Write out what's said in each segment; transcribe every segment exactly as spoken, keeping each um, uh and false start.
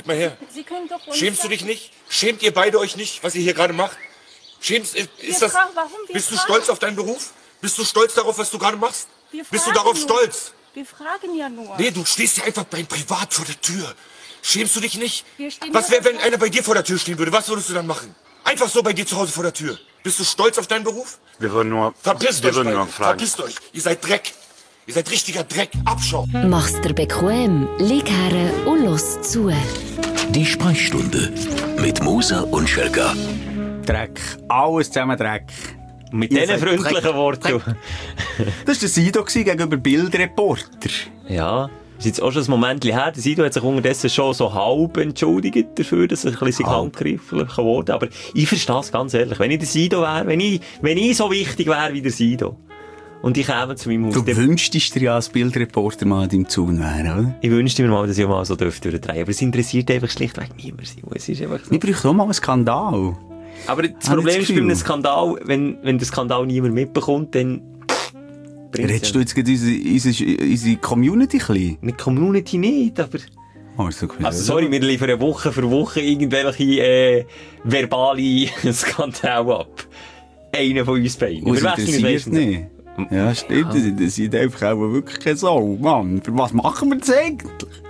Gib mal her. Sie können doch uns Schämst du dich nicht? Schämt ihr beide euch nicht, was ihr hier gerade macht? Schämst, ist, ist das, fragen, warum wir bist du fragen. stolz auf deinen Beruf? Bist du stolz darauf, was du gerade machst? Wir Bist du fragen darauf nur. stolz? Wir fragen ja nur. Nee, du stehst ja einfach beim Privat vor der Tür. Schämst du dich nicht? Wir stehen Was nur wäre, wenn davor. einer bei dir vor der Tür stehen würde? Was würdest du dann machen? Einfach so bei dir zu Hause vor der Tür. Bist du stolz auf deinen Beruf? Wir würden nur, Verpisst wir euch, würden beide. nur fragen. Verpisst euch. Ihr seid Dreck. Ihr seid richtiger Dreck. Abschau. Mach's dir bequem, lieg her und los zu. Die Sprechstunde mit Musa und Schelka. Dreck. Alles zusammen Dreck. Mit Ihr diesen seid freundlichen Dreck. Worten. Das war der Sido gegenüber Bildreporter. Ja, ist jetzt auch schon ein Moment her. Der Sido hat sich unterdessen schon so halb entschuldigt dafür, dass er ein bisschen handgreiflich geworden ist. Aber ich verstehe es ganz ehrlich. Wenn ich der Sido wäre, wenn ich, wenn ich so wichtig wäre wie der Sido und ich käme zu meinem Haus... Du wünschtest dir ja als Bildreporter mal an deinem Zaun wären, oder? Ich wünschte mir mal, dass ich mal so dürfte durchdrehen. Aber es interessiert einfach schlichtweg niemand. Es ist einfach so. Wir brauchen auch mal einen Skandal. Aber das Habe Problem ich das ist bei einem Gefühl. Skandal, wenn, wenn der Skandal niemand mitbekommt, dann... Redest du jetzt gerade unsere, unsere, unsere Community klein? Mit Community nicht, aber... Oh, ist so gewesen. Also sorry, wir liefern Woche für Woche irgendwelche äh, verbale Skandale ab. Einer von uns beiden. Uns Wir wechseln uns interessiert meistens. nicht. Ja, stimmt. Das interessiert einfach auch wirklich keine Sau. Mann, für was machen wir das eigentlich?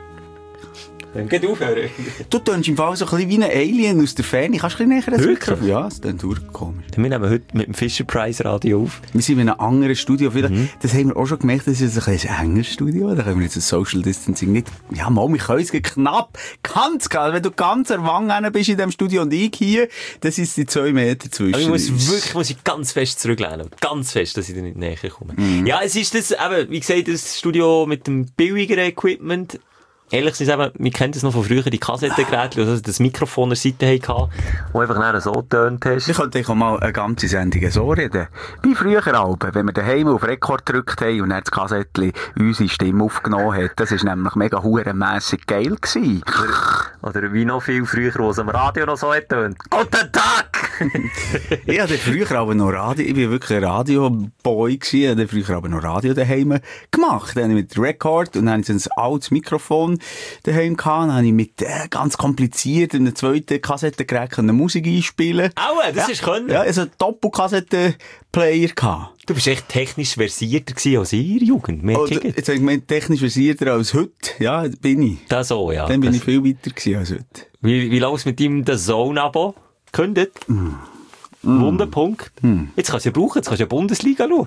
Dann geht aufhören. Du tönst im Fall so ein bisschen wie ein Alien aus der Ferne. Kannst du ein bisschen näher ans Wirklich? Mikrofon? Ja, das ist dann durchgekommen. Wir nehmen heute mit dem Fisher-Price-Radio auf. Wir sind in einem anderen Studio. Mhm. Das haben wir auch schon gemerkt, das ist ein, ein enges Studio. Da können wir jetzt das Social Distancing nicht... Ja, mal, wir können es knapp. Ganz klar. Wenn du ganz erwangen bist in diesem Studio und ich hier, das ist die zwei Meter zwischen Aber ich muss uns. wirklich muss ich ganz fest zurücklehnen. Ganz fest, dass ich da nicht näher komme. Mhm. Ja, es ist das, eben, wie gesagt, das Studio mit dem billigeren Equipment. Ehrlich gesagt, wir kennen das noch von früher, die Kassettengeräte, also das Mikrofon an der Seite hatten, wo einfach nachher so getönt hast. Ich könnte auch mal eine ganze Sendung so reden. Wie früher Alben, wenn wir daheim auf Rekord gedrückt haben und dann das Kassettchen unsere Stimme aufgenommen hat. Das war nämlich mega hurenmässig geil gewesen. Oder, oder wie noch viel früher, wo es am Radio noch so getönt. Guten Tag! Ich hatte früher aber noch Radio, ich war wirklich ein Radioboy gewesen, ich hatte früher aber noch Radio daheim gemacht. Dann habe ich mit Rekord und dann habe ich ein altes Mikrofon daheim gehabt, dann habe ich mit äh, ganz kompliziert in einem zweiten Kassettengerät eine Musik einspielen. Aua, das ja. ist können. Ja, also einen Doppelkassettenplayer gehabt. Du bist echt technisch versierter gewesen als ich in der Jugend. Mehr Oder, jetzt habe ich gemeint, technisch versierter als heute. Ja, bin ich. Das so, ja. Dann bin das ich viel weiter gewesen als heute. Wie, wie läuft es mit deinem The Zone-Abo? Gekündigt? Mm. Wunderpunkt. Mm. Jetzt kannst du ja brauchen, jetzt kannst du ja Bundesliga schauen.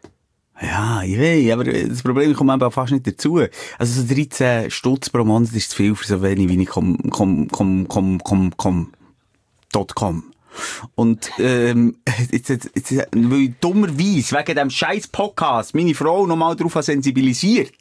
Ja, ich weiß, aber das Problem, ich komme eben auch fast nicht dazu. Also so dreizehn Stutz pro Monat ist zu viel für so wenig wie ich komm, komm, komm, komm, komm, komm, dot com. Und, ähm, jetzt, jetzt, jetzt, weil ich dummerweise wegen dem scheiß Podcast meine Frau nochmal darauf sensibilisiert.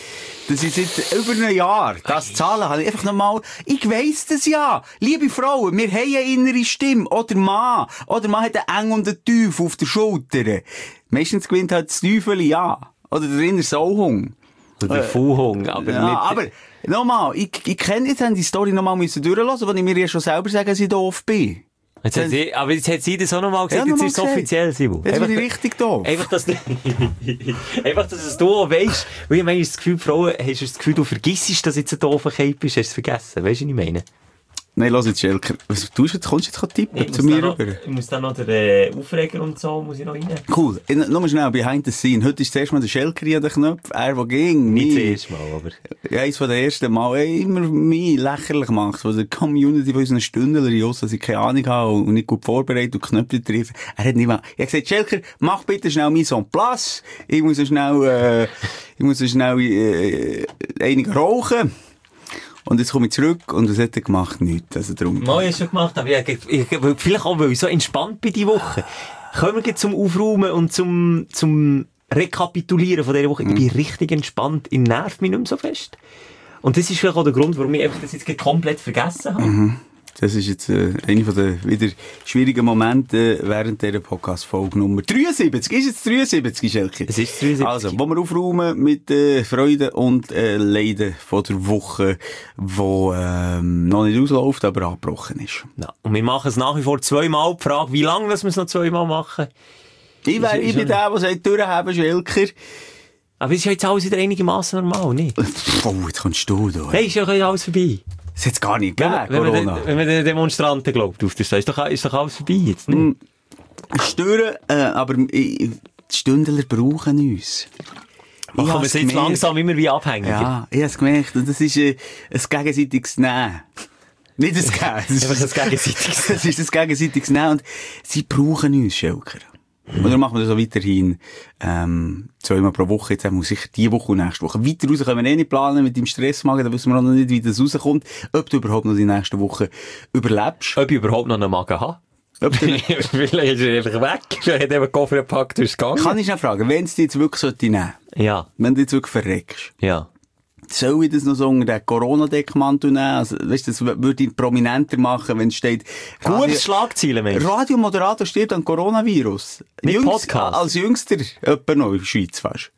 Das ist jetzt über ein Jahr. Das Zahlen habe ich einfach nochmal, ich weiss das ja. Liebe Frauen, wir haben eine innere Stimme. Oder Mann. Oder man hat einen Eng und einen Teufel auf der Schulter. Meistens gewinnt halt das Teufel, ja. Oder der innere Sauhung. Oder der Fuhung, aber ja, nicht... aber, nochmal, ich, ich kenne jetzt die Story nochmal müssen durchlassen, weil ich mir ja schon selber sagen, dass ich doof bin. Jetzt hat sie, aber jetzt hat sie das auch nochmal gesagt, Ja, jetzt noch ist es mal gesagt. offiziell, Simon. Jetzt bin ich richtig doof. Einfach, dass du, einfach, dass es du auch weisst. Weil ich meine, das Gefühl, Frauen, hast du das Gefühl, du vergissest, dass jetzt ein doofer Cape bist, hast du es vergessen. Weißt du, was ich meine? Nein, lass jetzt, Schelker. Was tust du jetzt? Kommst du jetzt tippen Ich zu muss mir da noch, rüber? ich muss dann noch den äh, Aufreger und so, muss ich noch rein. Cool. In- Nur mal schnell, behind the scene. Heute ist zuerst mal der Schelker an den Knopf. Er, der ging. Nicht das mich- erste Mal, aber... Ja, eins von den ersten Mal ey, immer mich lächerlich macht, von der Community von unseren Stündler, Jos, dass ich keine Ahnung habe und nicht gut vorbereitet und Knöpfe treffe. Er hat nicht mal, ich habe gesagt, Schelker, mach bitte schnell Mise en place. Ich muss so schnell, äh, ich muss so schnell, äh, einige rauchen. Und jetzt komme ich zurück und was hat er gemacht? Nichts. Also darum. Mal hast du schon gemacht, aber ich, ich, vielleicht auch, weil ich so entspannt bin die Woche. Kommen wir jetzt zum Aufräumen und zum, zum Rekapitulieren von dieser Woche. Ich bin richtig entspannt. Ich nerv mich nicht mehr so fest. Und das ist vielleicht auch der Grund, warum ich einfach das jetzt komplett vergessen habe. Mhm. Das ist jetzt äh, einer von den wieder schwierigen Momente während dieser Podcast-Folge Nummer dreiundsiebzig. Ist jetzt dreiundsiebzig, Schelke? Es ist dreiundsiebzig. Also, wo wir aufräumen mit äh, Freude und äh, Leiden von der Woche, die ähm, noch nicht ausläuft, aber abgebrochen ist. Ja. Und wir machen es nach wie vor zweimal. Die Frage, wie lange müssen wir es noch zweimal machen? Ich, wär, ich bin der, der sagt, durchhaben, Schelker. Aber es ist ja jetzt alles wieder einigermaßen normal, nicht? Oh, jetzt kommst du da. Hey, ist ja alles vorbei. Das hat es gar nicht Wenn, gegeben, man- wenn, Corona. man, wenn man den Demonstranten glaubt, auf der Straße, ist doch, ist doch alles vorbei jetzt, nicht? Mm. Stören, äh, aber ich, die Stündler brauchen uns. Machen wir hab's es jetzt gemerkt. langsam immer wie abhängiger. Ja, ich habe es gemerkt. Und das ist äh, ein gegenseitiges Nehmen. Nicht ein Geben. Einfach ein gegenseitiges Das ist ein gegenseitiges Nehmen. Und sie brauchen uns, Schelker. Und dann machen wir das so weiterhin, ähm, zweimal pro Woche. Jetzt haben wir sicher diese Woche und nächste Woche. Weiter raus können wir eh nicht planen mit dem Stressmagen. Da wissen wir auch noch nicht, wie das rauskommt. Ob du überhaupt noch die nächste Woche überlebst. Ob ich überhaupt noch einen Magen habe? Ob du Vielleicht ist er einfach weg. Er hat eben den Koffer gepackt und ist gegangen. Kann ich noch fragen, wenn es dich jetzt wirklich sollte nehmen, Ja, wenn du jetzt wirklich verreckst, ja. soll ich das noch so unter den Corona-Deckmantel nehmen? Also, weißt du, das würde ihn prominenter machen, wenn es steht, Gutes Schlagzeilen, Mensch. Radiomoderator stirbt an Coronavirus. Mit Jüngst- Podcast? Als jüngster, etwa noch in der Schweiz fast.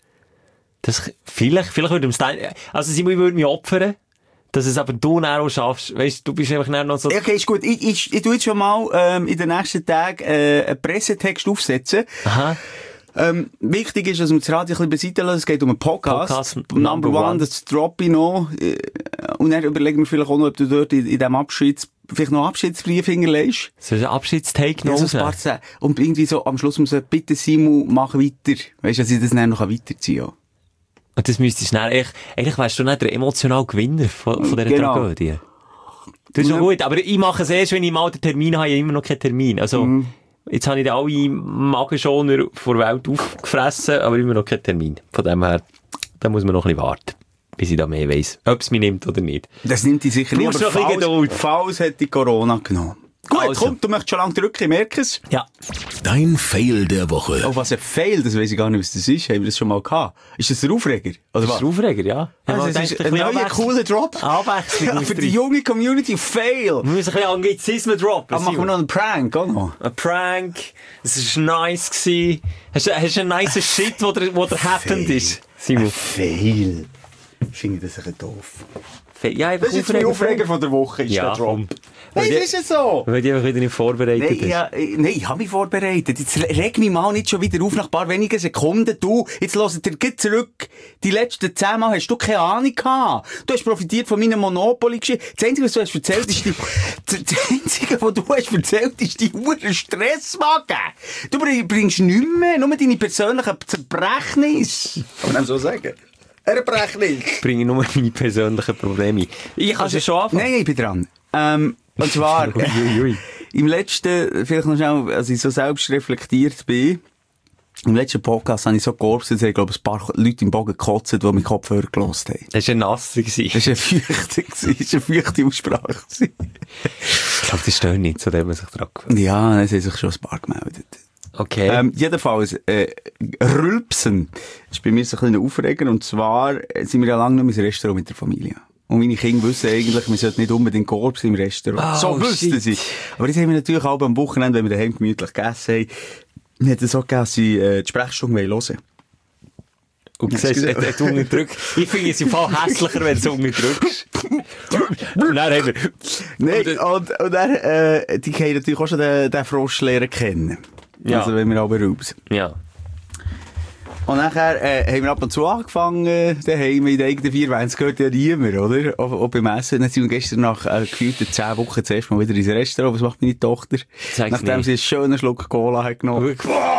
Das, vielleicht, vielleicht würde ihm Stein, also Simon, ich würde mich opfern, dass es aber du dann auch schaffst. Weißt du, bist einfach dann noch so... Okay, ist gut. Ich, ich, ich tu jetzt schon mal ähm, in den nächsten Tagen äh, einen Pressetext aufsetzen. Aha. Ähm, wichtig ist, dass wir das Radio ein bisschen beiseite lassen. Es geht um einen Podcast. Podcast Number Number One, One. das droppe ich noch. Äh, Und dann überlegen wir vielleicht auch noch, ob du dort in, in diesem Abschieds, vielleicht noch einen Abschiedsbrief hinterlegst. So ein Abschiedstake noch Ja, so ein paar Sätze. Und irgendwie so am Schluss muss man bitte Simon, mach weiter. Weißt du, dass ich das dann noch weiterziehen kann. Und das müsstest du dann, eigentlich, eigentlich wärst du nicht der emotionale Gewinner von, von dieser Genau. Tragödie. Das ist Ja. schon gut, aber ich mache es erst, wenn ich mal den Termin habe, ich habe immer noch keinen Termin. Also, Mhm. jetzt habe ich dann alle Magenschoner vor der Welt aufgefressen, aber immer noch keinen Termin. Von dem her, da muss man noch ein bisschen warten, bis ich da mehr weiss, ob es mich nimmt oder nicht. Das nimmt dich sicher nicht, Brauchst aber noch ein bisschen falls, Geduld. falls hätte ich Corona genommen. Gut, Also. komm, du möchtest schon lange drücken, ich merke es. Ja. Dein Fail der Woche. Oh, was ein Fail, das weiss ich gar nicht, was das ist. Haben wir das schon mal gehabt? Ist das der Aufreger? Oder Das was? ist der Aufreger, ja. Also, Ich das ist denke, ein bisschen neuer, Abwechslung- cooler Drop. Abwechslung Ja, muss für die drin. junge Community, Fail. Wir müssen ein bisschen Anglizismen droppen. Aber machen wir Simon. noch einen Prank, auch noch? Ein Prank. Es war nice gewesen. Hast du, hast du einen nice Shit, wo der, wo der happened ist? Simon. Fail. Ich finde das ein bisschen doof. Ja, einfach Das ist jetzt mein Aufreger von der Woche, ist Ja, der Drop. komm. Nein, Weil das ist es so. Weil die einfach wieder nicht vorbereitet Nein, ist. ja, ich- nein, ich habe mich vorbereitet. Jetzt reg mich mal nicht schon wieder auf nach ein paar wenigen Sekunden. Du, jetzt hört dir gleich zurück. Die letzten zehn Mal hast du keine Ahnung gehabt. Du hast profitiert von meiner Monopoly-Geschichte. Das Einzige, was du hast erzählt, ist die, das Einzige, was du hast erzählt, ist die hure Stressmagen. Du bring- bringst nichts mehr, nur deine persönlichen Zerbrechnis. Kann man dem so sagen? Erbrechnis. Ich bringe nur meine persönlichen Probleme. Ich kann es schon anfangen. Nein, ich bin dran. Ähm, und zwar, Ui, ui, ui. im letzten, vielleicht noch schnell, als ich so selbst reflektiert bin, im letzten Podcast habe ich so georbt, dass ich glaube, ein paar Leute im Bogen gekotzt, die meinen Kopfhörer gehört haben. Das war ein Nasser. Das war eine feuchte, das war eine feuchte Aussprache. Ich glaube, das stimmt nicht, zu dem man sich dran gewöhnt. Ja, es haben sich schon ein paar gemeldet. Okay. Ähm, jedenfalls, äh, Rülpsen ist bei mir so ein kleiner Aufreger, und zwar äh, sind wir ja lange nicht mehr im Restaurant mit der Familie. Und meine Kinder wissen eigentlich, wir sollten nicht unbedingt Korps im Restaurant. Oh, so wüssten shit. sie. Aber das haben wir natürlich auch am Wochenende, wenn wir daheim gemütlich gegessen haben, wir hätten so gegessen, dass sie äh, die Sprechstunde wollen. Und du siehst, er hat unterdrückt. Ich finde es im Fall hässlicher, wenn du es unterdrückst. Und dann haben wir... Nein, und, und dann, äh, die können natürlich auch schon den, den Frosch lernen kennen. Ja. Also, wenn wir aber raus. Ja. Und nachher, äh, haben wir ab und zu angefangen, äh, daheim in den eigenen vier Wänden. Das gehört ja niemand, oder? Auch, auch beim Essen. Dann sind wir gestern nach, äh, gefühlten zehn Wochen zuerst mal wieder ins Restaurant. Was macht meine Tochter? Zeig's Nachdem nicht. sie einen schönen Schluck Cola hat genommen.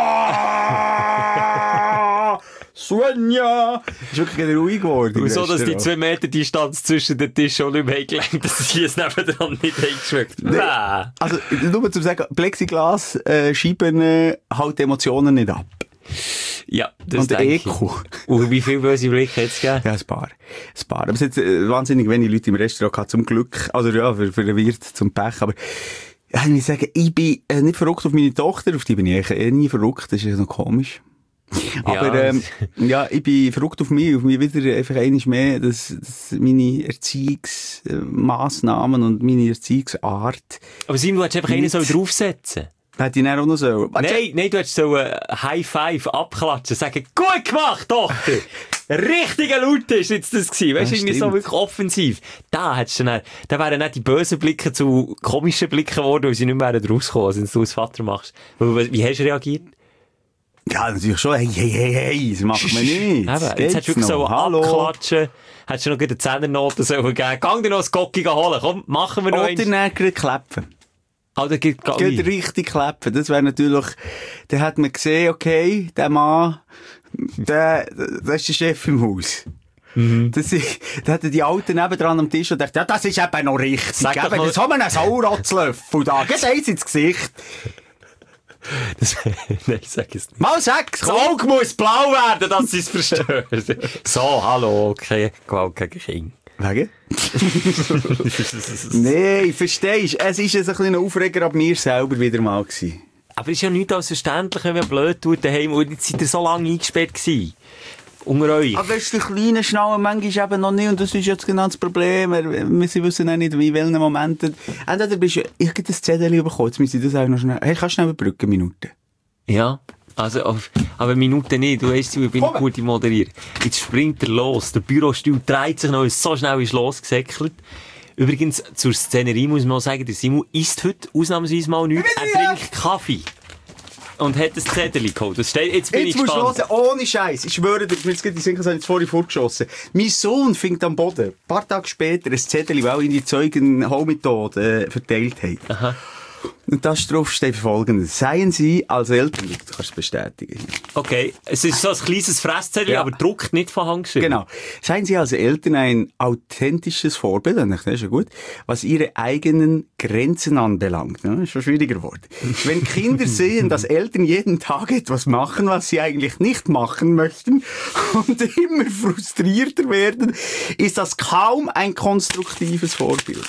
Svenja! Ist wirklich wieder ruhig geworden. im Und so, dass die Restaurant. zwei Meter Distanz zwischen den Tischen auch nicht mehr gelenkt, dass sie es nebendran nicht eingeschmeckt. Nee. Nein. Also, nur zum sagen, Plexiglas, äh, Scheiben, äh, halten Emotionen nicht ab. Ja, das Und denke E ich. Q. Und wie viele böse Blicke hat es gegeben? Ja, ein paar. Ein paar. Aber es hat äh, wahnsinnig wenige Leute im Restaurant gehabt, zum Glück. Also ja, für, für den Wirt, zum Pech. Aber ja, ich muss sagen, ich bin äh, nicht verrückt auf meine Tochter, auf die bin ich eigentlich eh nie verrückt. Das ist ja noch komisch. Aber Ja, ähm, ja, ich bin verrückt auf mich, auf mich wieder einfach einiges mehr, dass, dass meine Erziehungsmaßnahmen und meine Erziehungsart Aber Simon, du hättest einfach einen Nicht. so draufsetzen. hätte ich dann auch noch so. Nein, nein, du hättest so ein High Five abklatschen, sagen, gut gemacht, Tochter! Richtiger Laut ist jetzt das gewesen. Weißt du, Ja, irgendwie so stimmt. wirklich offensiv. Da hättest du dann, da wären nicht die bösen Blicke zu komischen Blicken geworden, weil sie nicht mehr rauskommen, als wenn du als Vater machst. Weil, Wie hast du reagiert? Ja, natürlich schon. Hey, hey, hey, hey, das macht man nicht. Eben, Das jetzt geht's hättest du wirklich noch. so Hallo. abklatschen. Hättest du noch eine Zehnernote sollen geben. Gang dir noch ein Gocki holen. Komm, machen wir noch Oder eins. dann gerade kläpfen. Ah, da gibt es Geht richtig kläpfen. Das wäre natürlich, da hat man gesehen, okay, der Mann, der, das ist der Chef im Haus. Mhm. Das ist, da hatten die Alten nebendran am Tisch und dachten, ja, das ist eben noch richtig. Sag doch Eben, mal- das haben wir einen Sauratzlöffel da. Geht eins ins Gesicht. Das, nein, sag es nicht. Mal sag's, Das komm. Auge muss blau werden, dass sie es verstehen. So, hallo, okay, Gewalt gegen Kinder. Wegen? Nein, verstehst du? Es ist ein bisschen ein Aufreger ab mir selber wieder mal gewesen. Aber es ist ja nichts als verständlich, wenn man blöd tut daheim. Und jetzt seid ihr so lange eingesperrt gewesen. Unter euch. Aber weißt du, die kleinen Schnallen manchmal eben noch nicht, und das ist jetzt genau das Problem. Wir wir wissen auch nicht, in welchen Momenten. Entweder bist du, ich habe das Zettel bekommen, jetzt müssen das auch noch schnell, hey, kannst du schnell überbrücken, Minuten? Ja, also, auf- aber Minuten nicht. Du weißt, ich bin Komm. gut im Moderieren. Jetzt springt er los. Der Bürostuhl dreht sich noch, ist so schnell ist losgesäckelt. Übrigens, zur Szenerie muss man auch sagen, der Simon isst heute ausnahmsweise mal nichts. Er trinkt Kaffee. Und hat das Zettel geholt. Das steht, jetzt bin Jetzt ich musst du gespannt. hören, ohne Scheiß. Ich schwöre dir, mir geht die Sinken, jetzt vorhin vorgeschossen. Mein Sohn fängt am Boden, ein paar Tage später, ein Zettel, weil ihn die Zeugen Home-Methode äh, verteilt haben. Aha. Und das drauf steht folgendes. Seien Sie als Eltern, du kannst es bestätigen. Okay, es ist so ein kleines Fresszettel, Ja. aber druckt nicht von Hand geschrieben. Genau. Seien Sie als Eltern ein authentisches Vorbild, das ist ja gut, was Ihre eigenen Grenzen anbelangt. Ja, ist schon schwieriger geworden. Wenn Kinder sehen, dass Eltern jeden Tag etwas machen, was sie eigentlich nicht machen möchten und immer frustrierter werden, ist das kaum ein konstruktives Vorbild.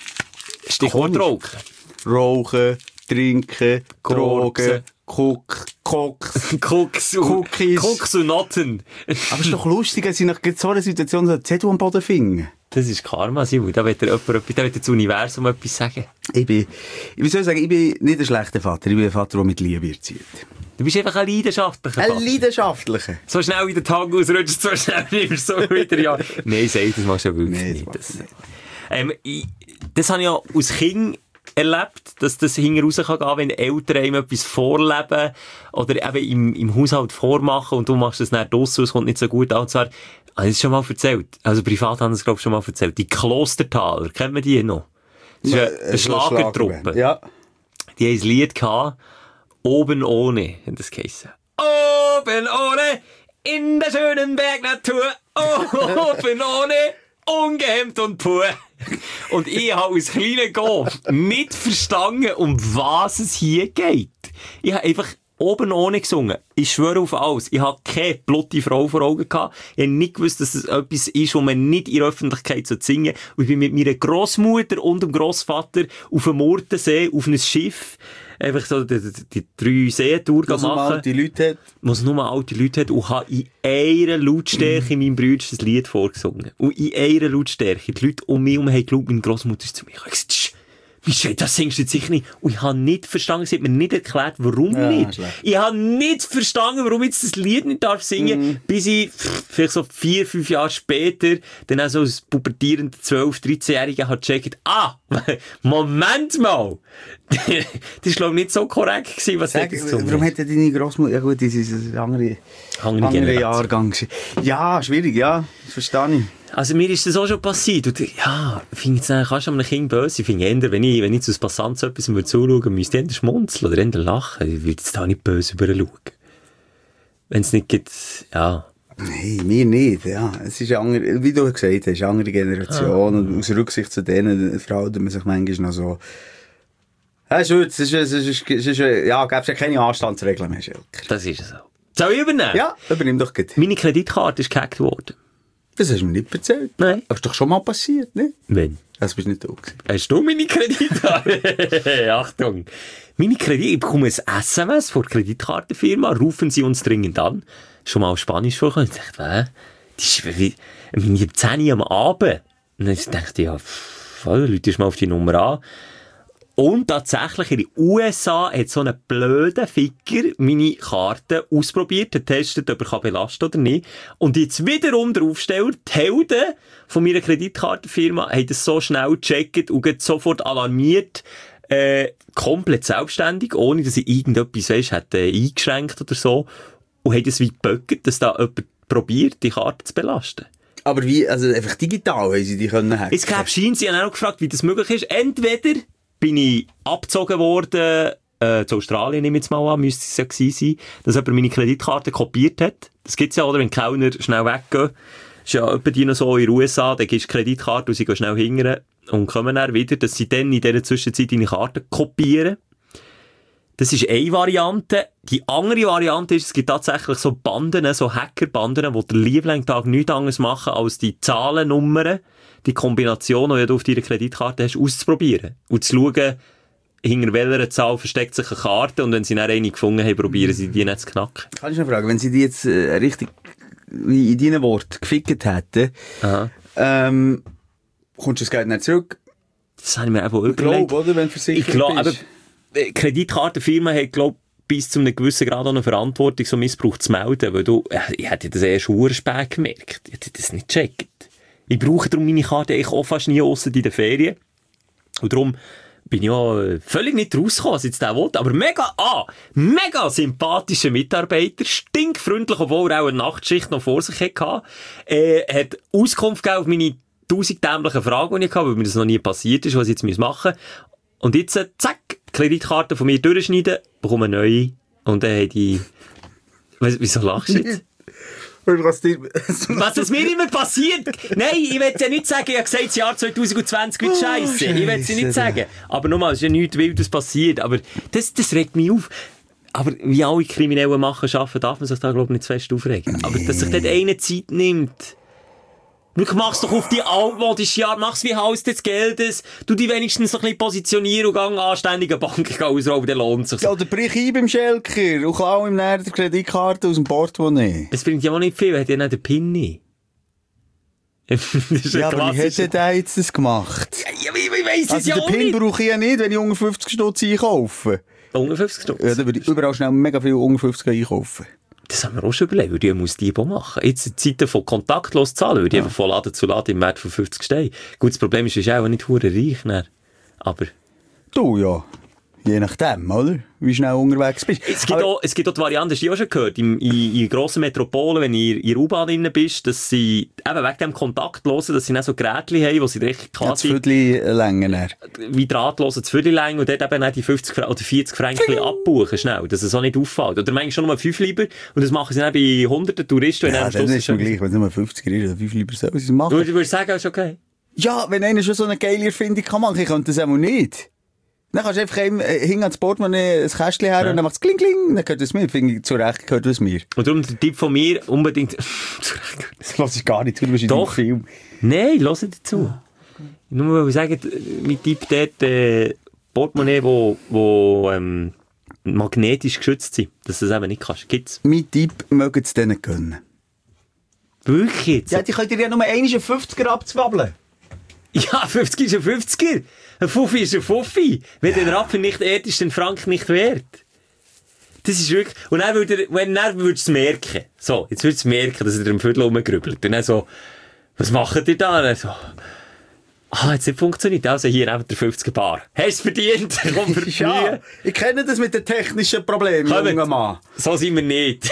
Stichwort Rauchen. Rauchen, trinken, Korksen. Drogen, Koks, Koks. Koks und, Cookies. Koks und Noten. Aber es ist doch lustig, dass sie nach so einer Situation so einen Zettel am Boden finden. Das ist Karma, Simon. Da wird jemand etwas, da wird das Universum etwas sagen. Ich bin, wie soll ich sagen, ich bin nicht ein schlechter Vater. Ich bin ein Vater, der mit Liebe erzieht. Du bist einfach ein leidenschaftlicher Ein Vater. leidenschaftlicher. So schnell wie der Tag ausrutscht, so schnell nimmst du so wieder, ja. Nein, sag, das machst du ja wirklich Nein, das nicht. mach Das, ich nicht. ähm, ich, das habe ich ja als Kind erlebt, dass das hinten raus kann gehen, wenn Eltern einem etwas vorleben oder eben im, im Haushalt vormachen und du machst das dann draussen, es kommt nicht so gut an. Und zwar, habe ich das schon mal erzählt, also privat haben das glaube ich schon mal erzählt, die Klostertaler, kennt man die noch? Das ist eine, eine Schlagertruppe. Ja. Die haben ein Lied gehabt, Oben ohne, hat das geheissen. Oben ohne, in der schönen Bergnatur, oben ohne, ungehemmt und pur. Und ich habe als kleiner Golf nicht verstanden, um was es hier geht. Ich habe einfach oben ohne gesungen. Ich schwöre auf alles. Ich habe keine blutige Frau vor Augen gehabt. Ich habe nicht gewusst, dass es etwas ist, wo man nicht in der Öffentlichkeit singen soll. Und ich bin mit meiner Grossmutter und dem Grossvater auf dem Murtensee, auf einem Schiff, einfach so die, die, die drei Seetour Was machen. mal die Leute hat. Was nur alte Leute hat, und habe in einer Lautstärke meinem Bruder das Lied vorgesungen. Und in einer Lautstärke. Die Leute um mich herum haben geglaubt, meine Grossmutter ist zu mir. Ich habe gesagt, «Tsch, Michel, das singst du jetzt sicher nicht.» Und ich habe nicht verstanden, sie hat mir nicht erklärt, warum Ja, nicht. schlecht. Ich habe nicht verstanden, warum ich jetzt das Lied nicht darf singen, Mhm. bis ich pff, vielleicht so vier, fünf Jahre später dann auch so als pubertierender zwölf-, dreizehnjähriger hat gecheckt, ah, Moment mal. Das war, glaube ich, nicht so korrekt gewesen, was Sag, er gesungen warum hat. hat deine Großmutter, ja gut, das ist ein anderer, Andere anderer Generation. Jahrgang gewesen. Ja, schwierig, ja, das verstehe ich. Also mir ist das auch schon passiert. Und ja, ich finde es eigentlich kannst du einem Kind böse. Ich finde eher, wenn ich, wenn ich zu Passant so etwas würde zuschauen, müsste ich eher schmunzeln oder eher lachen. Ich würde jetzt da nicht böse über schauen. Wenn es nicht gibt, ja. Nein, mir nicht, ja. Es ist eine andere, wie du gesagt hast, eine andere Generation. Und aus Rücksicht zu denen verhält man sich manchmal noch so. Ja, ist gut, es ist, es ist, es ist, ja, gäbe es ja keine Anstandsregeln mehr, Schelker. Das ist so. Soll ich übernehmen? Ja, übernimm doch gut. Meine Kreditkarte ist gehackt worden. Das hast du mir nicht erzählt. Nein. Aber ist doch schon mal passiert, ne? Wenn? Das bist nicht du gewesen. Hast du meine Kreditkarte? Achtung. Meine Kredit, ich bekomme ein S M S von der Kreditkartenfirma, rufen Sie uns dringend an. Schon mal Spanisch vorgekommen. Ich dachte, hä? Das ist wie, meine zehn Uhr am Abend. Und dann dachte ich, ja, voll, Leute, mal auf die Nummer an. Und tatsächlich, in den U S A hat so einen blöden Ficker meine Karte ausprobiert, getestet, ob er belasten kann oder nicht. Und jetzt wiederum draufstellen, die Helden von meiner Kreditkartenfirma haben das so schnell gecheckt und sofort alarmiert, äh, komplett selbstständig, ohne dass ich irgendetwas, weisst, hätte eingeschränkt oder so. Und haben das wie geböckert, dass da jemand probiert, die Karte zu belasten. Aber wie, also einfach digital haben sie die können hacken? Ich glaube, scheint sie haben auch gefragt, wie das möglich ist. Entweder bin ich abgezogen worden, äh, zu Australien nehme ich jetzt mal an, müsste es ja gewesen sein, dass jemand meine Kreditkarte kopiert hat. Das gibt's ja, oder? Wenn die Kellner schnell weggehen. Das ist ja etwa die noch so in den U S A, dann gibst du die Kreditkarte und sie gehen schnell hingern und kommen dann wieder, dass sie dann in dieser Zwischenzeit deine Karte kopieren. Das ist eine Variante. Die andere Variante ist, es gibt tatsächlich so Banden, so Hackerbanden, die der lieben Tag nichts anderes machen, als die Zahlennummern, die Kombination, die du auf deiner Kreditkarte hast, auszuprobieren. Und zu schauen, hinter welcher Zahl versteckt sich eine Karte, und wenn sie dann eine gefunden haben, probieren sie die nicht zu knacken. Kann ich noch fragen, wenn sie die jetzt äh, richtig, wie in deinen Worten, gefickt hätten, ähm, kommst du das Geld nicht zurück? Das habe ich mir einfach überlegt. Ich glaube, oder, wenn du versichert ich glaub, bist. Aber Kreditkartenfirma hat, glaube bis zu einem gewissen Grad auch eine Verantwortung, so Missbrauch zu melden, weil du, ich hätte das erst verdammt spät gemerkt. Ich hätte das nicht gecheckt. Ich brauche darum meine Karte eigentlich auch fast nie ausser in den Ferien. Und darum bin ich auch völlig nicht rausgekommen, was ich jetzt da wollte. Aber mega, ah, mega sympathischer Mitarbeiter, stinkfreundlich, obwohl er auch eine Nachtschicht noch vor sich hatte, äh, hat Auskunft gegeben auf meine tausend dämlichen Fragen, die ich hatte, weil mir das noch nie passiert ist, was ich jetzt machen muss. Und jetzt, zack, Kreditkarte von mir durchschneiden, bekomme eine neue. Und dann habe ich... Wieso lachst du jetzt? Was das mir immer passiert? Nein, ich will ja nicht sagen, ich habe gesagt, das Jahr zwanzig zwanzig wird scheisse. Ich will es ja nicht sagen. Aber nochmal, es ist ja nichts Wildes passiert. Aber das, das regt mich auf. Aber wie alle Kriminellen machen, arbeiten, darf man sich da, glaube ich, nicht zu fest aufregen. Aber dass sich dort eine Zeit nimmt... Du machst doch auf die altmodische Jahre, mach's wie Haus des Geldes, du die wenigstens noch ein bisschen positionieren und gang anständige Bank ausrauben, dann lohnt sich. Ja, oder brich ein beim Schelker und klau ihm näher die Kreditkarte aus dem Portemonnaie. Das bringt ja auch nicht viel, er hat ja nicht den PIN nicht. Ja, aber wie hätte der jetzt das gemacht? Ja, ich, ich weiss es also ja auch nicht. Den PIN brauche ich ja nicht, wenn ich unter fünfzig Stutz einkaufe. Unter fünfzig Stutz? Ja, dann würde ich überall schnell mega viel unter fünfzig einkaufen. Das haben wir auch schon überlegt, würde ich muss die auch machen. Jetzt in Zeiten von kontaktlos zahlen, würde ich ja. einfach von Laden zu Laden im Wert von fünfzig Steine. Gut, das Problem ist, du bist auch nicht verdammt reich, ne? Aber... Du, ja. Je nachdem, oder? Wie schnell unterwegs bist. Es gibt, auch, es gibt auch die Variante, die ich auch schon gehört, in, in, in grossen Metropolen, wenn du in der U-Bahn drin bist, dass sie eben wegen dem kontaktlosen, dass sie dann so Geräte haben, wo sie richtig quasi... Ja, das Viertel-Längen. Wie drahtlos das Viertel-Längen und dort eben auch die fünfzig oder vierzig Franken abbuchen schnell, dass es auch nicht auffällt. Oder manchmal schon nur fünf lieber und das machen sie dann bei hunderten Touristen. Ja, dann ist es gleich, wenn es nur fünfzig ist, oder fünf lieber sollen sie es machen. Du würdest sagen, ist okay? Ja, wenn einer schon so eine geile Erfindung kann machen, ich könnte das auch nicht. Dann kannst du einfach eben, äh, hinten ans Portemonnaie ein Kästchen her ja. und dann macht es kling kling, dann gehört es mir. Finde ich, zu Recht gehört es mir. Und darum der Tipp von mir, unbedingt... Das lasse ich gar nicht zu, du bist in deinem Film. Nein, lass es dazu. Ah, okay. Nur weil ich sage, mein Tipp dort, äh, Portemonnaie, wo, wo ähm, magnetisch geschützt sind, dass du das eben nicht kannst. Gibt's? Mein Tipp, mögen es denen gönnen. Wirklich jetzt? Ja, die könnt ihr ja nur einmal einen fünfziger abzwabbeln. Ja, fünfziger ist ein fünfziger. Ein Fuffi ist ein Fuffi. Wenn der Rapper nicht ehrt, ist, den Frank nicht wert. Das ist wirklich... Und dann würde er, dann würdest du es merken. So, jetzt würdest du merken, dass er im Viertel rumgrübelt. Und dann so, was macht ihr da? Und dann so, ah, jetzt nicht funktioniert. Also hier neben der fünfziger Bar. Hast du es verdient? Komm, ja, ich kenne das mit den technischen Problemen, junger Mann. So sind wir nicht.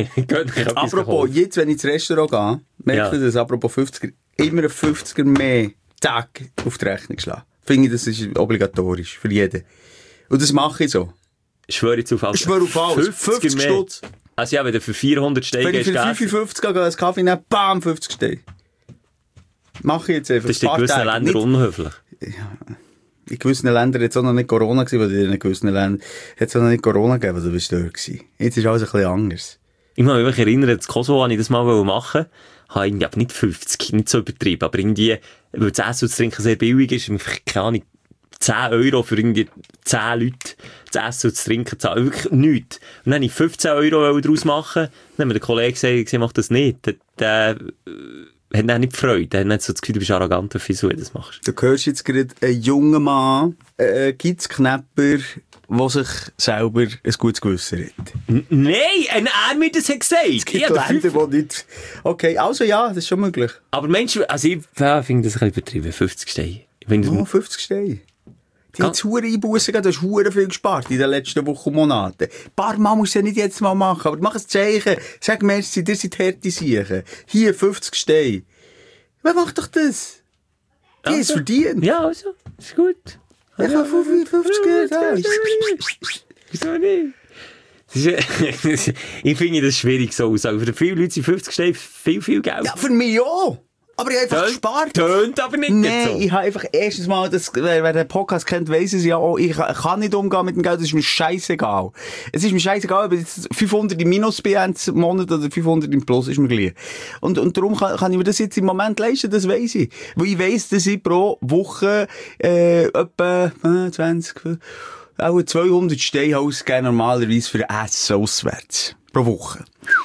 Apropos, jetzt, wenn ich ins Restaurant gehe, merke ich ja. das, apropos fünfziger, immer ein fünfziger mehr Tag auf die Rechnung schlagen. Finde ich, das ist obligatorisch für jeden. Und das mache ich so. Schwöre jetzt auf alles. Schwöre auf alles. fünfzig Stutz. Also ja, wenn du für vierhundert Steine gehst, wenn ich für fünfundfünfzig gehe, einen Kaffee nehmen, bam, fünfzig Steine. Mache ich jetzt einfach. Das ist in gewissen Ländern nicht unhöflich. Ja. In gewissen Ländern hat es auch noch nicht Corona gegeben, weil in gewissen Ländern hat es auch noch nicht Corona gegeben, also bist du dort gewesen. Jetzt ist alles ein bisschen anders. Ich muss mich erinnern, in Kosovo wollte ich das mal machen. Habe irgendwie, aber nicht fünfzig, nicht so übertrieben, aber irgendwie, weil das Essen und das Trinken sehr billig ist, keine Ahnung, zehn Euro für irgendwie zehn Leute das Essen und das Trinken zahlen. Wirklich nichts. Und dann wollte ich fünfzehn Euro daraus machen. Dann hat mir der Kollege gesagt, ich mache das nicht. Der, der äh, hat dann nicht Freude. Der hat nicht so das Gefühl, du bist arrogant, wieso du das machst. Du hörst jetzt gerade einen jungen Mann, äh, Gitzknäpper, der sich selber ein gutes Gewissen hat. N- Nein, ein er mir das hat gesagt. Es gibt Länder, wo nicht... Okay, also ja, das ist schon möglich. Aber Menschen, also ich ja, finde das ein bisschen übertrieben, fünfzig Steine. Oh, fünfzig Steine. Die haben zu Einbussen gegeben, du hast verdammt viel gespart in den letzten Wochen und Monaten. Ein paar Mal musst du ja nicht jetzt mal machen, aber mach ein Zeichen. Sag merci, dir seid harte Siechen. Hier fünfzig Steine. Wer macht doch das? Die also. Ist verdient. Ja, also, ist gut. Ich habe fünfundfünfzig Geld. Wieso nicht? Ich finde das schwierig so aussagen. Für viele Leute sind fünfzig Steine viel, viel Geld. Ja, für mich auch. Aber ich habe einfach Tönt, gespart. Tönt aber nicht nee, so. Ich habe einfach erstens mal, das, wer, wer den Podcast kennt, weiss es ja auch, ich kann nicht umgehen mit dem Geld, das ist mir scheißegal. Es ist mir scheißegal, ob ich jetzt fünfhundert im Minus bin im Monat oder fünfhundert im Plus, ist mir gleich. Und, und darum kann, kann ich mir das jetzt im Moment leisten, das weiss ich. Weil ich weiss, dass ich pro Woche äh, etwa äh, zwanzig, auch zweihundert Steine ausgeben, normalerweise für Essen auswärts. Pro Woche.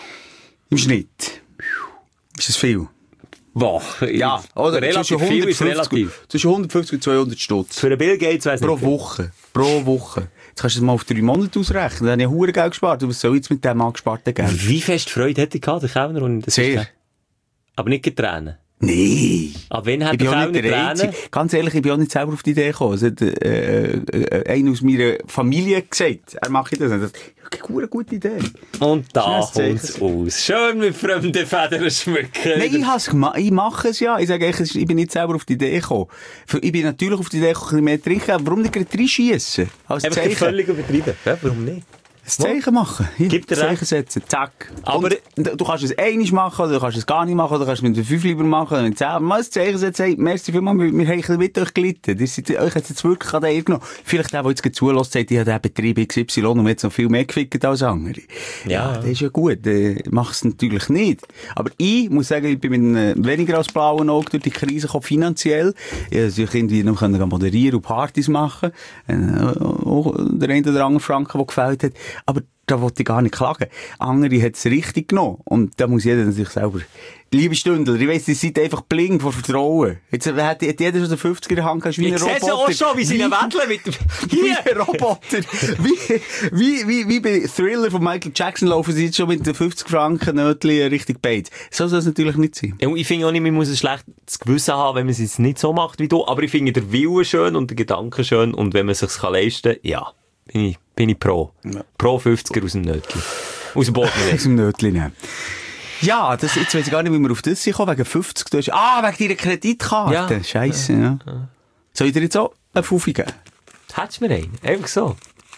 Im Schnitt. Ist das viel? Boah, ja, oder? Relativ viel ist relativ. Zwischen hundertfünfzig und zweihundert Stutz. Für einen Bill Gates weiss Pro nicht. Woche. Pro Woche. Jetzt kannst du das mal auf drei Monate ausrechnen. Dann habe ich hure Geld gespart. Was soll ich jetzt mit dem angesparten Geld? Wie fest Freude hätte ich gehabt, der Kellner? Und das Sehr. Aber nicht getränen. Nee. Aber wenn hat ich bin der auch nicht der Kellner Einzige. Tränen? Ganz ehrlich, ich bin auch nicht selber auf die Idee gekommen. Es hat, äh, äh, einer aus meiner Familie gesagt, er mache das. Das ist eine gute Idee. Und da kommt es aus. Schön mit fremden Federn schmücken. Nein, ich, has gema- ich mache es ja. Ich sage eigentlich, ich bin nicht selber auf die Idee gekommen. Ich bin natürlich auf die Idee gekommen, ein bisschen mehr trinken. Aber warum nicht gerade reinschiessen? Als Einfach Zeichen. völlig übertrieben. Ja, warum nicht? Ein Zeichen machen. Hier, Gib dir Zeichen recht. setzen. Zack. Aber und du kannst es einmal machen, oder du kannst es gar nicht machen, oder du kannst es mit dem fünf lieber machen, oder mit zehn. Mal ein Zeichen setzen. Hey, merci vielmals, wir, wir haben ein bisschen mit euch gelitten. Ihr seid, euch hat es jetzt wirklich an den Ehr genommen. Vielleicht der, der jetzt zulässt, sagt, ich habe den Betrieb X Y und jetzt noch viel mehr gefickt als andere. Ja. Ja, das ist ja gut. Äh, mach es natürlich nicht. Aber ich muss sagen, ich bin mit einem weniger als blauen Auge durch die Krise gekommen, finanziell. Ich konnte irgendwie noch moderieren und Partys machen. Äh, auch der eine oder andere Franken, der gefällt hat. Aber da wollte ich gar nicht klagen. Andere hat es richtig genommen. Und da muss jeder natürlich selber... Liebe Stündler, ich weiss, ihr seid einfach blind vor Vertrauen. Jetzt hat, hat jeder schon den fünfziger in der Hand, wie ein Roboter. Ich sehe auch schon, wie sie ihn weddeln mit dem... Wie ein Roboter. wie, wie, wie, wie bei Thriller von Michael Jackson laufen sie jetzt schon mit den fünfzig Franken Nötchen richtig beit. So soll es natürlich nicht sein. Ja, ich finde auch nicht, man muss ein schlechtes Gewissen haben, wenn man es jetzt nicht so macht wie du. Aber ich finde den Willen schön und den Gedanken schön. Und wenn man es sich leisten kann, ja, bin ich, bin ich pro. Ja. Pro fünfziger aus dem Nötchen. Aus dem Portemonnaie. Aus dem Nötchen nehmen. Ja, das, jetzt weiss ich gar nicht, wie wir auf das kommen, wegen fünfzig. Du hast, ah, wegen deiner Kreditkarte. Ja. Scheisse, ja. ja. Soll ich dir jetzt auch einen Fuffi geben? Hättest du mir einen? Einfach so.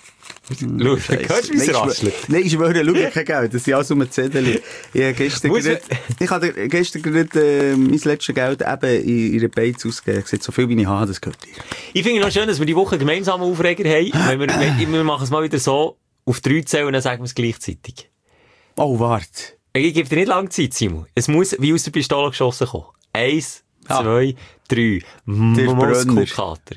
Hm, schau, hörst du, wie es raschelt? Nein, ich schwöre, schau, kein Geld. Das sind alles um ein Zettel. Ich habe gestern gerade, ich habe gestern gerade, äh, mein letztes Geld eben in ihre Beiz ausgegeben. Ich gesagt, so viel wie ich habe, das gehört dir. Ich finde es noch schön, dass wir die Woche gemeinsam Aufreger haben. Wenn wir, wenn, wir machen es mal wieder so, auf drei zählen und dann sagen wir es gleichzeitig. Oh, warte. Ich gebe dir nicht lange Zeit, Simon. Es muss wie aus der Pistole geschossen kommen. Eins, ja. zwei, drei. Muskelkater.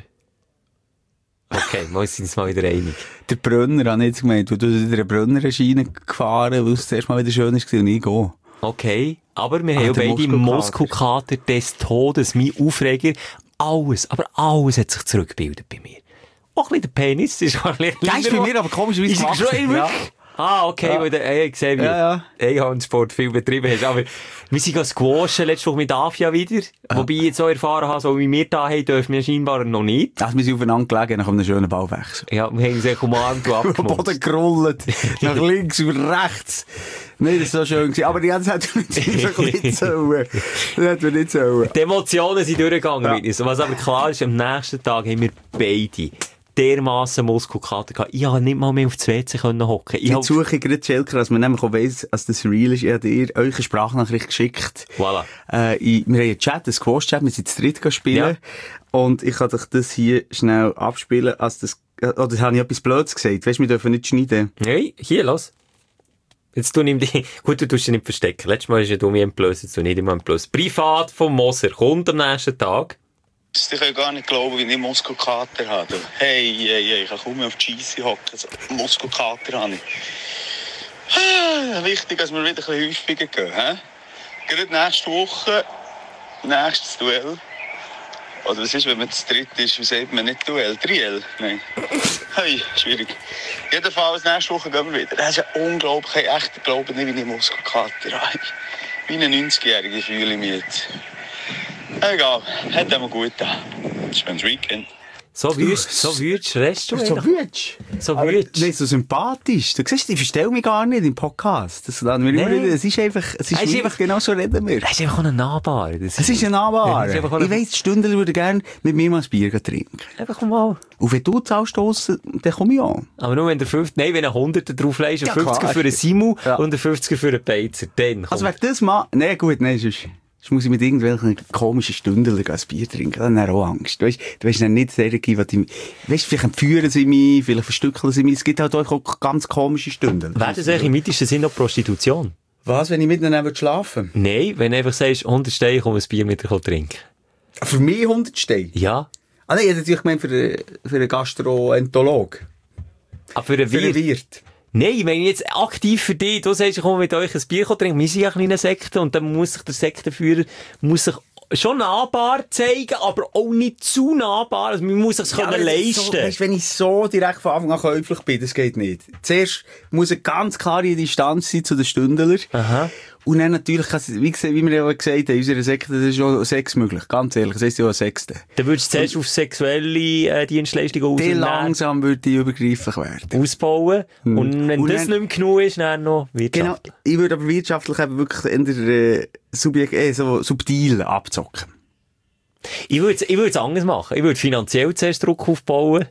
Okay, wir sind uns mal wieder einig. Der Brönner, habe ich jetzt gemeint. Du hast wieder eine Brönner-Schiene gefahren, weil es zuerst mal wieder schön war und ich gehe. Okay, aber wir ah, haben beide Muskelkater des Todes, mein Aufreger. Alles, aber alles hat sich zurückgebildet bei mir. Auch ein bisschen der Penis. Ist wahrscheinlich der ist bei mir aber komisch, wie es macht. Ja. Ah, okay, ja. Weil du, hey, ich sehe, wie ja, ja. Einhandsport viel betrieben hast. Aber wir sind squashen letzte Woche mit Afia wieder. Ja. Wobei ich jetzt auch erfahren habe, so wie wir da haben, dürfen wir scheinbar noch nicht. Also wir sind aufeinander gelegen nach einem schönen Ballwechsel. Ja, wir haben sich umarmt und abgemutzt. Am Boden gerollt. Nach links und rechts. Nein, das war so schön gewesen. Aber ja, das hätten wir nicht sollen. Das hätten wir nicht sollen. Die Emotionen sind durchgegangen ja. mit uns. Was aber klar ist, am nächsten Tag haben wir beide dermassen Muskelkater gehabt. Ich konnte nicht mal mehr auf das W C hocken. Ich Jetzt suche ich gerade Schelker, dass man nämlich auch weiss, dass das real ist. Ich habe dir euch eine Sprachnachricht geschickt. Voilà. Äh, ich, wir haben einen Chat, einen Squash-Chat, wir sind zu dritt spielen. Ja. Und ich kann dich das hier schnell abspielen, als das, oder oh, habe ich etwas Blödes gesagt. Weißt du, wir dürfen nicht schneiden. Nein, hier, los. Jetzt tu nimm die, gut, du tust dich nicht verstecken. Letztes Mal ist ja du mir entblößt, jetzt tu nicht immer entblößt. Privat vom Moser kommt am nächsten Tag. Ich kann gar nicht glauben, wie ich Muskelkater habe. Hey, hey, hey, ich kann kaum mehr auf die Scheisse hocken. So, Muskelkater habe ich. Ah, wichtig, dass wir wieder ein bisschen häufiger gehen. He? Gerade nächste Woche, nächstes Duell. Oder was ist, wenn man zu dritt ist, wie sagt man nicht Duell? Triell? Nein. Hey, schwierig. Jedenfalls, nächste Woche gehen wir wieder. Das ist ja unglaublich. Ich habe echt glauben, nicht wie ich Muskelkater habe. Wie ein neunzigjähriger fühle ich mich jetzt. Egal, hat immer gut da. Schönes Weekend. So würdest, so würdest, redest du So eigentlich? würdest. So Aber würdest. nicht so sympathisch. Du siehst, ich verstelle mich gar nicht im Podcast. Das, das, Nein. es ist einfach, es ist, Es ist wie- einfach- genau so reden wir. Das ist einfach auch ein Nahbar. Das Es ist ein Nahbar. Es ist einfach auch Ich ein- weiss, die Stündler würden gerne mit mir mal ein Bier trinken. Einfach mal. Und wenn du zahlst, dann komme ich an. Aber nur wenn der fünfzig, nein, wenn ein Hunderter drauflegst, ein Ja, fünfziger klar. für einen Simu Ja. und ein fünfziger für einen Beizer, dann kommt. Also, wenn das mal, nee, gut, nein, sonst, sonst muss ich mit irgendwelchen komischen Stündlern ein Bier trinken. Dann habe ich auch Angst. Du weißt, du weißt dann nicht, solche, die, die, weißt, vielleicht entführen sie mich, vielleicht verstückeln sie mich. Es gibt halt auch ganz komische Stündler. Wäre das eigentlich im mythischen Sinn noch Prostitution? Was, wenn ich mit ihnen schlafen Nein, wenn du einfach sagst, hundert Steine, komm ein Bier mit dir trinken. würde? Für mich hundert Steine? Ja. Ah, nein, ich hätte natürlich gemeint für einen, für einen Gastroenterolog. Aber für einen Für einen Wirt. Wirt. Nein, ich meine jetzt aktiv für dich. Du sagst, ich komme mit euch ein Bier trinken. Wir sind ja eine kleine Sekte und dann muss sich der Sektenführer muss sich schon nahbar zeigen, aber auch nicht zu nahbar. Also man muss sich Ja, können aber leisten. So, weißt, wenn ich so direkt von Anfang an käuflich bin, das geht nicht. Zuerst muss eine ganz klare Distanz sein zu den Stündlern. Aha. Und dann natürlich, kann es- wie, gesagt, wie wir ja gesagt haben, in unserer Sekte, das ist auch Sex möglich. Ganz ehrlich, das heisst ja auch Sexte. Dann würdest du zuerst auf sexuelle äh, Dienstleistungen aus Die und dann langsam würde ich übergreiflich werden. ausbauen. Und wenn Und das dann- nicht mehr genug ist, dann noch Genau, Wirtschaft. ich würde aber wirtschaftlich eben wirklich in der, äh, subjekt, äh, so subtil abzocken. Ich würde ich würde es anders machen. Ich würde finanziell zuerst Druck aufbauen.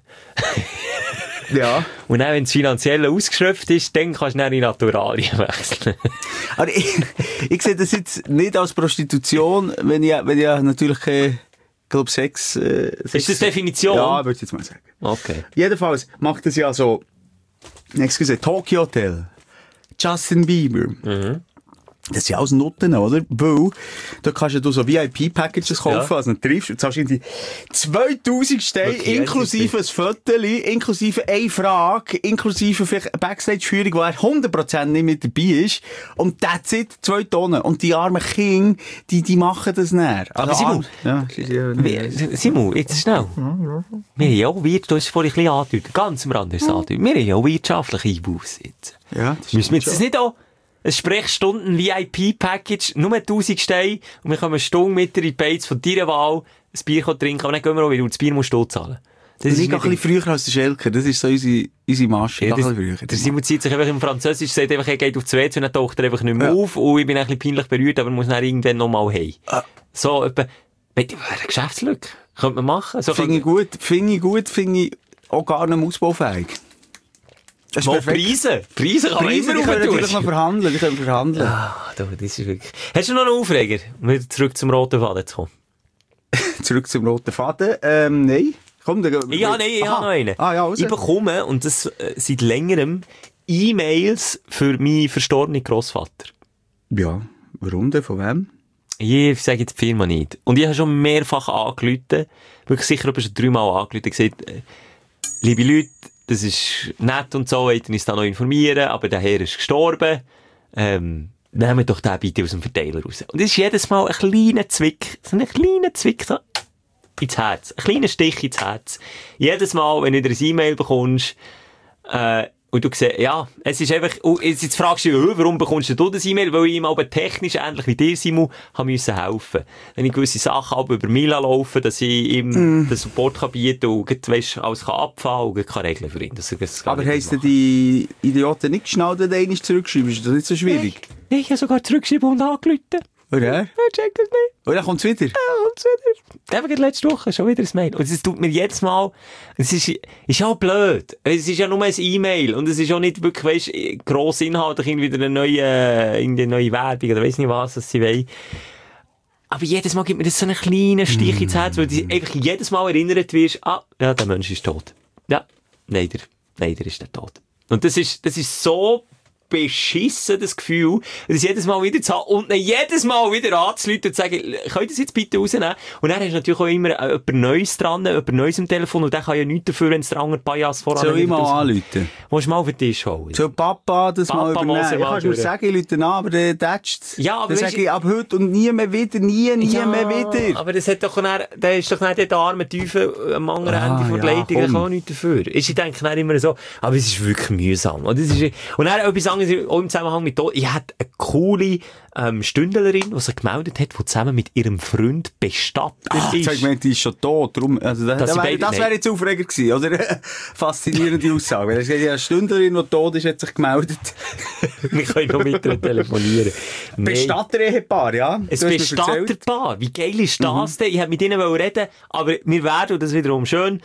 Ja. Und dann, wenn es finanziell ausgeschöpft ist, dann kannst du dann in Naturalien wechseln. Aber ich, ich sehe das jetzt nicht als Prostitution, wenn ich, wenn ich natürlich kein, glaub, Sex, äh, Sex... Ist das Definition? Ja, würde ich jetzt mal sagen. Okay. Jedenfalls macht es ja so, excuse, Tokyo Hotel, Justin Bieber. Mhm. Das sind alles Nutten, oder? Weil, da kannst du so V I P-Packages kaufen, Ja. also du triffst, und zahlst irgendwie zweitausend Steine, Okay, inklusive ein Fotoli, inklusive eine Frage, inklusive vielleicht eine Backstage-Führung, wo er hundert Prozent nicht mit dabei ist. Und that's it, zwei Tonnen. Und die armen Kinder, die, die machen das nicht. Aber Simon, ja, sie sind ja Wie- Simon, jetzt schnell. Wir haben ja auch Wirt, du hast es vorhin ein bisschen angedeutet, ganz am Rand hast du es angedeutet. Wir haben ja auch wirtschaftliche Einbußen jetzt. ja, das Müssen wir jetzt schon. das nicht auch ein Sprechstunden-V I P-Package, nur tausend Steine, und wir können eine Stunde mit dir in die Beiz von deiner Wahl ein Bier trinken, aber dann gehen wir auch wieder, und das Bier musst du zahlen. Das Ich ist gehe ein bisschen früher als der Schelker, das ist so unsere, unsere Masche. Ja, Ich gehe das, ein bisschen früher. der Simon zieht sich einfach im Französisch, sagt einfach, er geht auf die W C und dann taucht er einfach nicht mehr Ja. auf, und ich bin ein bisschen peinlich berührt, aber muss dann irgendwann nochmal heim. Ah. So, etwa, mit einer Geschäftslücke. Könnte man machen. So Finde ich gut, finde ich gut, finde ich auch gar nicht ausbaufähig. Das ist Mal perfekt. Preise. Preise kann man Preise, immer die können natürlich noch rumtun. verhandeln, die können verhandeln. Ah, du, das ist wirklich... Hast du noch einen Aufreger, um wieder zurück zum roten Faden zu kommen? Zurück zum roten Faden. Ähm, nein. Komm, dann... Ja, nein, ich Aha. habe noch einen. Ah, ja, raus. Ich bekomme, und das äh, seit längerem, E-Mails für meinen verstorbenen Grossvater. Ja, warum denn? Von wem? Ich sage jetzt die Firma nicht. Und ich habe schon mehrfach angerufen, wirklich sicher etwa schon dreimal angerufen, und gesagt, äh, liebe Leute, das ist nett und so, wollt ihr uns da noch informieren, aber der Herr ist gestorben, ähm, nehmt doch den bitte aus dem Verteiler raus. Und es ist jedes Mal ein kleiner Zwick, so ein kleiner Zwick so ins Herz, ein kleiner Stich ins Herz. Jedes Mal, wenn du wieder ein E-Mail bekommst, äh, und du siehst, ja, es ist einfach, und jetzt fragst du dich, warum bekommst du das E-Mail? Weil ich ihm aber technisch, ähnlich wie dir, Simon, habe müssen helfen. Wenn ich gewisse Sachen aber über Mila laufen, dass ich ihm Mm. den Support kann bieten und gleich, weisst, alles kann abfallen und kann regeln für ihn. Das, das kann Aber ich heisst denn machen. die Idioten nicht schnell den einmal zurückschreiben? Ist das nicht so schwierig? Nee, ich habe sogar zurückgeschrieben und angerufen. Oder? Ja, check das nicht. Und dann kommt's wieder? Ja, kommt's wieder. Eben gerade letzte Woche schon wieder ein Mail. Und es tut mir jedes Mal, es ist, ist auch blöd. Es ist ja nur ein E-Mail. Und es ist auch nicht wirklich, weisst, gross inhaltlich irgendwie wieder eine neue, eine neue Werbung oder weiss nicht was, was sie wollen. Aber jedes Mal gibt mir das so einen kleinen Stich ins Herz, weil du einfach jedes Mal erinnert wirst, ah, ja, der Mensch ist tot. Ja, leider, leider ist der tot. Und das ist, das ist so beschissen, das Gefühl, das jedes Mal wieder zu haben und dann jedes Mal wieder anzuleuten und zu sagen, könnt ihr das jetzt bitte rausnehmen? Und dann hast du natürlich auch immer jemand Neues dran, jemand Neues am Telefon, und der kann ja nichts dafür, wenn es der andere Pajas voran Soll ich nicht mal rauskommt. anrufen? Musst du mal auf den Tisch holen. Soll Papa das Papa mal muss übernehmen? er Ich mal kann nur durch. sagen, ich rufe an, aber der tätscht's. Ja, aber Dann weisst sage ich ab heute und nie mehr wieder, nie, nie Ja, mehr wieder. aber das hat doch dann, der ist doch nicht der arme Teufel am anderen Ah, Ende von der ja, Leitung, der komm. kann auch nichts dafür. Ich denke dann immer so, aber es ist wirklich mühsam. Und, das ist, und dann etwas andere, auch im Zusammenhang mit Tod, ich hatte eine coole ähm, Stündlerin, die sich gemeldet hat, die zusammen mit ihrem Freund bestattet Ach, ist. ich meine, die ist schon tot. Darum, also das Das das sind wäre beide- wär jetzt Aufreger gewesen, oder? Faszinierende Aussage. Weil es geht ja eine Stündlerin, die tot ist, hat sich gemeldet. Wir können noch mit ihr telefonieren. Nein. Bestatterehepaar, ja? Ein Du hast mir erzählt. Bestatterpaar. Wie geil ist das denn? Ich hätte mit ihnen reden, aber wir werden, und das wiederum schön,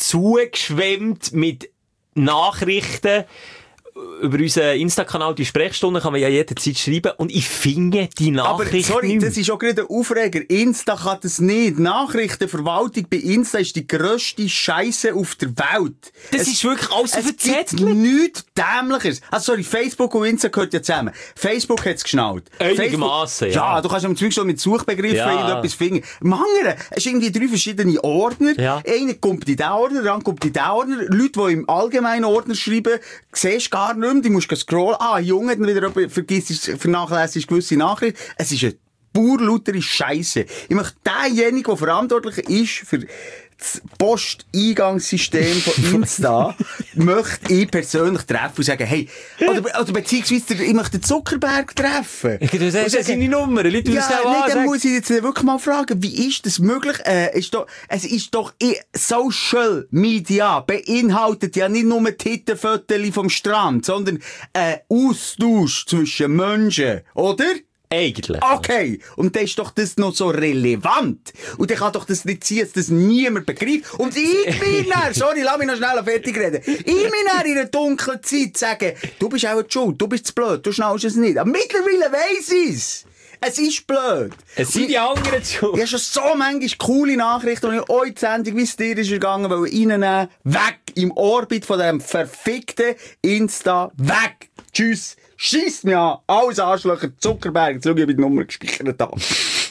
zugeschwemmt mit Nachrichten. Über unseren Insta-Kanal, die Sprechstunde, kann man ja jederzeit schreiben. Und ich finde die Aber Nachrichten sorry, nicht. das ist auch gerade ein Aufreger. Insta kann das nicht. Nachrichtenverwaltung bei Insta ist die grösste Scheisse auf der Welt. Das es, ist wirklich alles so Es gibt verzettelt. nichts Dämlicheres. Also sorry, Facebook und Insta gehört ja zusammen. Facebook hat es geschnallt. Einigermaßen, Facebook- ja. Ja, du kannst am Zweifel mit Suchbegriffen Ja. irgendetwas finden. Im anderen, es sind irgendwie drei verschiedene Ordner. Ja. Einer kommt in diesen Ordner, der andere kommt in diesen Ordner. Leute, die im allgemeinen Ordner schreiben, siehst gar nicht mehr, die musst du scrollen. Ah, Junge, dann wieder jemand vergisst, vernachlässigt gewisse Nachrichten. Es ist eine pur lautere Scheisse. Ich möchte denjenigen, der verantwortlich ist für das Posteingangssystem von Insta, möchte ich persönlich treffen und sagen, hey, oder, oder beziehungsweise ich möchte den Zuckerberg treffen. Du sagst, das sind die Nummern. Leute, die Ja, das auch nee, dann ansagen. muss ich jetzt wirklich mal fragen, wie ist das möglich? Äh, ist doch, es ist doch, i- Social Media beinhaltet ja nicht nur Tittenfotos vom Strand, sondern äh, Austausch zwischen Menschen, oder? Eigentlich. Okay, und dann ist doch das noch so relevant. Und dann kann doch das nicht sein, dass das niemand begreift. Und ich bin dann, sorry, lass mich noch schnell fertig reden. Ich bin dann in einer dunklen Zeit sagen, du bist auch schuld, du bist zu blöd, du schnallst es nicht. Aber mittlerweile weiss ich's. Es ist blöd. Es sind die anderen schuld. Ich habe schon so manchmal coole Nachrichten, die ich euch die Sendung, wie es dir ist gegangen, weil reinnehmen, weg im Orbit von diesem verfickten Insta, weg. Tschüss. Schießt mich an. Alles Arschlöcher. Zuckerberg. Jetzt schau ich, wie die Nummer gespeichert habe.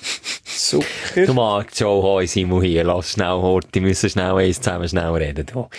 Zucker. Du magst schon, hoi Simon hier, lass schnell Hort, die müssen schnell eins zusammen schnell reden. Da.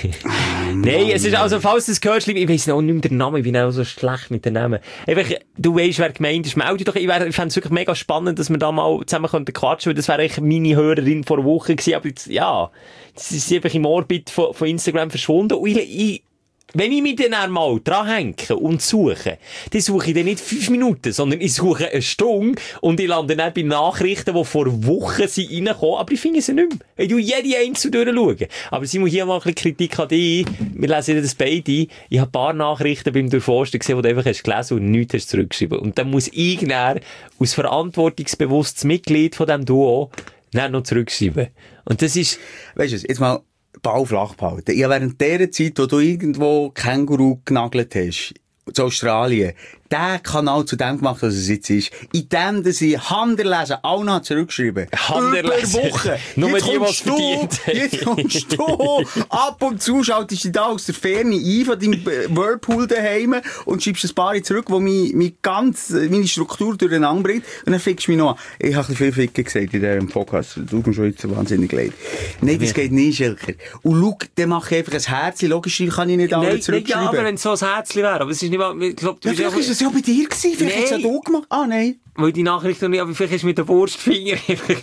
Nein, es ist also, falls du das hörst, ich weiss noch nicht mehr den Namen, ich bin auch so schlecht mit den Namen. Einfach, du weisst, wer gemeint ist, melde dich doch. Ich, wär- ich fände es wirklich mega spannend, dass wir da mal zusammen könnten quatschen, weil das wäre eigentlich meine Hörerin vor einer Woche gewesen, aber jetzt, ja, sie ist einfach im Orbit von, von Instagram verschwunden und ich, ich wenn ich mich dann einmal dranhänge und suche, dann suche ich dann nicht fünf Minuten, sondern ich suche eine Stunde und ich lande dann bei Nachrichten, die vor Wochen sind reingekommen, aber ich finde sie nicht mehr. Ich schaue jede einzelne durchschauen. Aber Simon, hier mal ein bisschen Kritik an dich. Wir lesen das beide. Ich habe ein paar Nachrichten beim Durchforsten gesehen, die du einfach hast gelesen und nichts hast zurückgeschrieben. Und dann muss ich dann als verantwortungsbewusstes Mitglied von diesem Duo dann noch zurückschreiben. Und das ist... Weißt du, jetzt mal Ball flach behalten. Ich habe während der Zeit, wo du irgendwo Känguru genagelt hast, zu Australien, den Kanal zu dem gemacht, was es jetzt ist. In dem, dass ich Handerlesen auch noch zurückgeschrieben. Handerlesen. Über Wochen. Nur Jetzt die, die kommst es du, verdient haben. jetzt kommst du, ab und zu schaltest dich da aus der Ferne ein, von deinem Whirlpool daheim und schreibst ein paar zurück, die mich, mich ganz, meine Struktur durcheinander bringt. Und dann fickst du mich noch an. Ich habe ein bisschen viel Ficken gesagt in diesem Podcast. Du tut mir schon jetzt so wahnsinnig leid. Nein, das geht nicht, Schelker. Und schau, dann mache ich einfach ein Herzchen. Logisch kann ich nicht alle Nein, nein, ja, zurückschreiben. aber wenn es so ein Herzchen wäre, aber es ist nicht mal, ich glaub, du Ja, bist vielleicht ist es ja bei dir gewesen. Vielleicht hast du es ja Nein. du gemacht. Ah, nein. weil die Nachricht noch nicht, aber vielleicht ist mit der Wurstfinger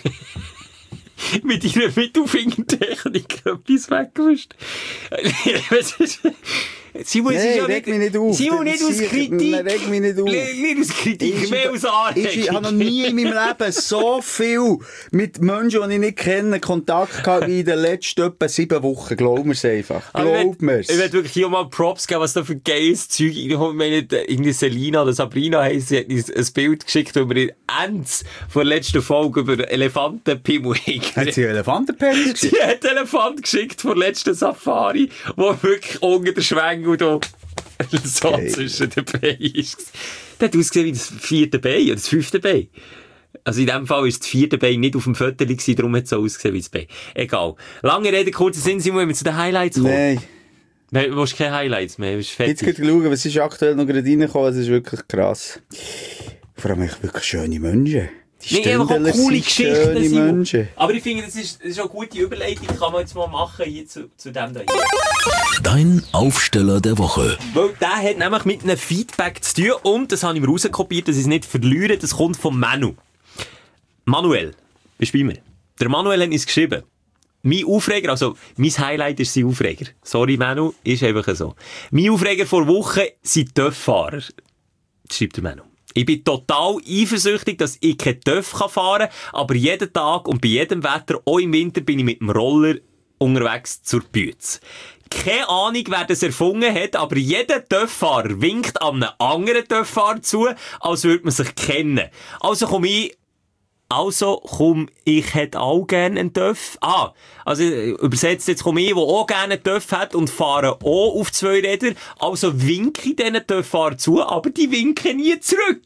mit ihrer Mittelfingertechnik etwas weggewischt. Was ist... Simon, es Nein, ist ja reg nicht... mich nicht auf. Simon, nicht Das aus ist- Kritik. Nein, reg mich nicht auf. Nicht aus Kritik, mehr aus Anregung. Ich habe noch nie in meinem Leben so viel mit Menschen, die ich nicht kenne, Kontakt gehabt wie in den letzten etwa sieben Wochen. Glaub mir's einfach. Aber Glaub mir's. Ich werde wirklich hier mal Props geben, was da für geiles Zeug reinkommt. Ich meine, irgendwie Selina oder Sabrina heisst, sie hat uns ein Bild geschickt, wo wir in Ends von der letzten Folge über Elefantenpimmel Hat sie Elefantenpenis Sie geschickt? hat einen Elefant geschickt vor der letzten Safari, wo wirklich unter der Schwenge und da so Geil. zwischen den Beinen ist. Der hat ausgesehen wie das vierte Bein oder das fünfte Bein. Also in dem Fall war das vierte Bein nicht auf dem Foto gewesen, darum hat es so ausgesehen wie das Bein. Egal. Lange Rede, kurzer Sinn, Simon, wenn wir zu den Highlights kommen. Nein. Nein, du willst keine Highlights mehr, du bist Jetzt fertig. geht schauen, was ist aktuell noch gerade reingekommen. Es ist wirklich krass. Vor allem echt wirklich schöne Menschen. Die Nee, einfach auch Ständeler coole sind Geschichten. schöne Simon. Menschen. Aber ich finde, das ist, das ist auch eine gute Überleitung, kann man jetzt mal machen hier zu, zu dem da hier. Dein Aufsteller der Woche. Weil der hat nämlich mit einem Feedback zu tun und, das habe ich mir rauskopiert, dass ich es nicht verliere, das kommt von Manu. Manuel, bist du bei mir? Der Manuel hat uns geschrieben. mein Aufreger, also mein Highlight ist sein Aufreger. Sorry, Manu, ist einfach so. Mein Aufreger vor Wochen sind Töfffahrer. Das schreibt der Manu. Ich bin total eifersüchtig, dass ich kein Töff fahren kann, aber jeden Tag und bei jedem Wetter, auch im Winter, bin ich mit dem Roller unterwegs zur Bütze. Keine Ahnung, wer das erfunden hat, aber jeder Töfffahrer winkt an einem anderen Töfffahrer zu, als würde man sich kennen. Also komme ich Also, komm, ich hätte auch gerne einen Töff. Ah, also, übersetzt jetzt komm ich, der auch gerne einen Töff hat und fahre auch auf zwei Räder. Also winke ich diesen Töfffahrer zu, aber die winken nie zurück.